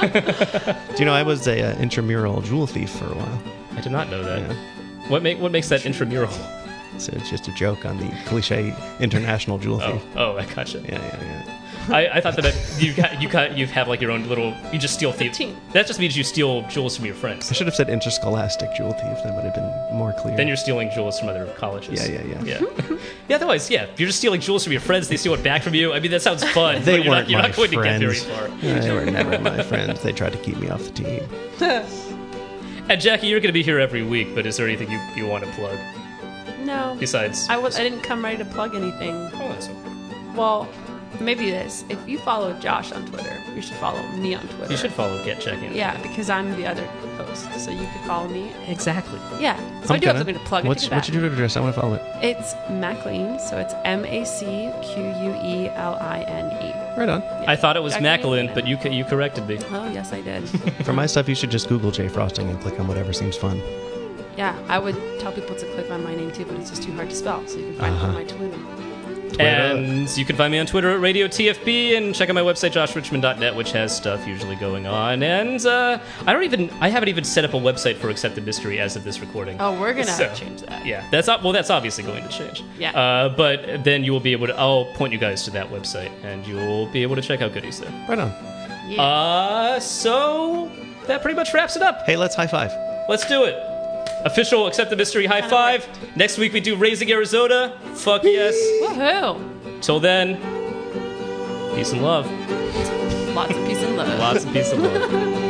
Do you know I was a uh, intramural jewel thief for a while? I did not know that. Yeah. What make what makes that intramural? So it's just a joke on the cliche international jewel Oh, thief. oh, I gotcha. Yeah, yeah, yeah. I, I thought that I, you got you got you have like your own little. You just steal thief. Team. That just means you steal jewels from your friends. I should have said interscholastic jewel thief. That would have been more clear. Then you're stealing jewels from other colleges. Yeah, yeah, yeah. Yeah. yeah. Otherwise, yeah, you're just stealing jewels from your friends. They steal it back from you. I mean, that sounds fun. They but you're weren't not, you're my not going friends. to get very far. They were never my friends. They tried to keep me off the team. And Jackie, you're going to be here every week, but is there anything you, you want to plug No. besides? I, was, I didn't come ready to plug anything. Oh, that's okay. Well, maybe this. If you follow Josh on Twitter, you should follow me on Twitter. You should follow Get Jackie. Yeah, because I'm the other host, so you could follow me. Exactly. Yeah. So I I'm do have gonna. something to plug. I What's, take what's it your back. Twitter address? I want to follow it. It's Maclean, so it's M A C Q U E L I N E. Right on. I thought it was Jackie Macklin, Macklin. but you co- you corrected me. Oh, yes, I did. For my stuff, you should just Google Jay Frosting and click on whatever seems fun. Yeah, I would tell people to click on my name too, but it's just too hard to spell, so you can find Uh-huh. it on my Twitter. And you can find me on Twitter at Radio T F B and check out my website josh richmond dot net, which has stuff usually going on. And uh, I don't even I haven't even set up a website for Accept the Mystery as of this recording. Oh, we're gonna So, change that. Yeah, that's ob- well, that's obviously going to change. Yeah. Uh, but then you will be able to. I'll point you guys to that website, and you will be able to check out goodies there. Right on. Yeah. Uh, so that pretty much wraps it up. Hey, let's high five. Let's do it. Official Accept the Mystery high five. Next week we do Raising Arizona. Fuck yes. Woohoo! Till then, Peace and love. Lots of peace and love. Lots of peace and love.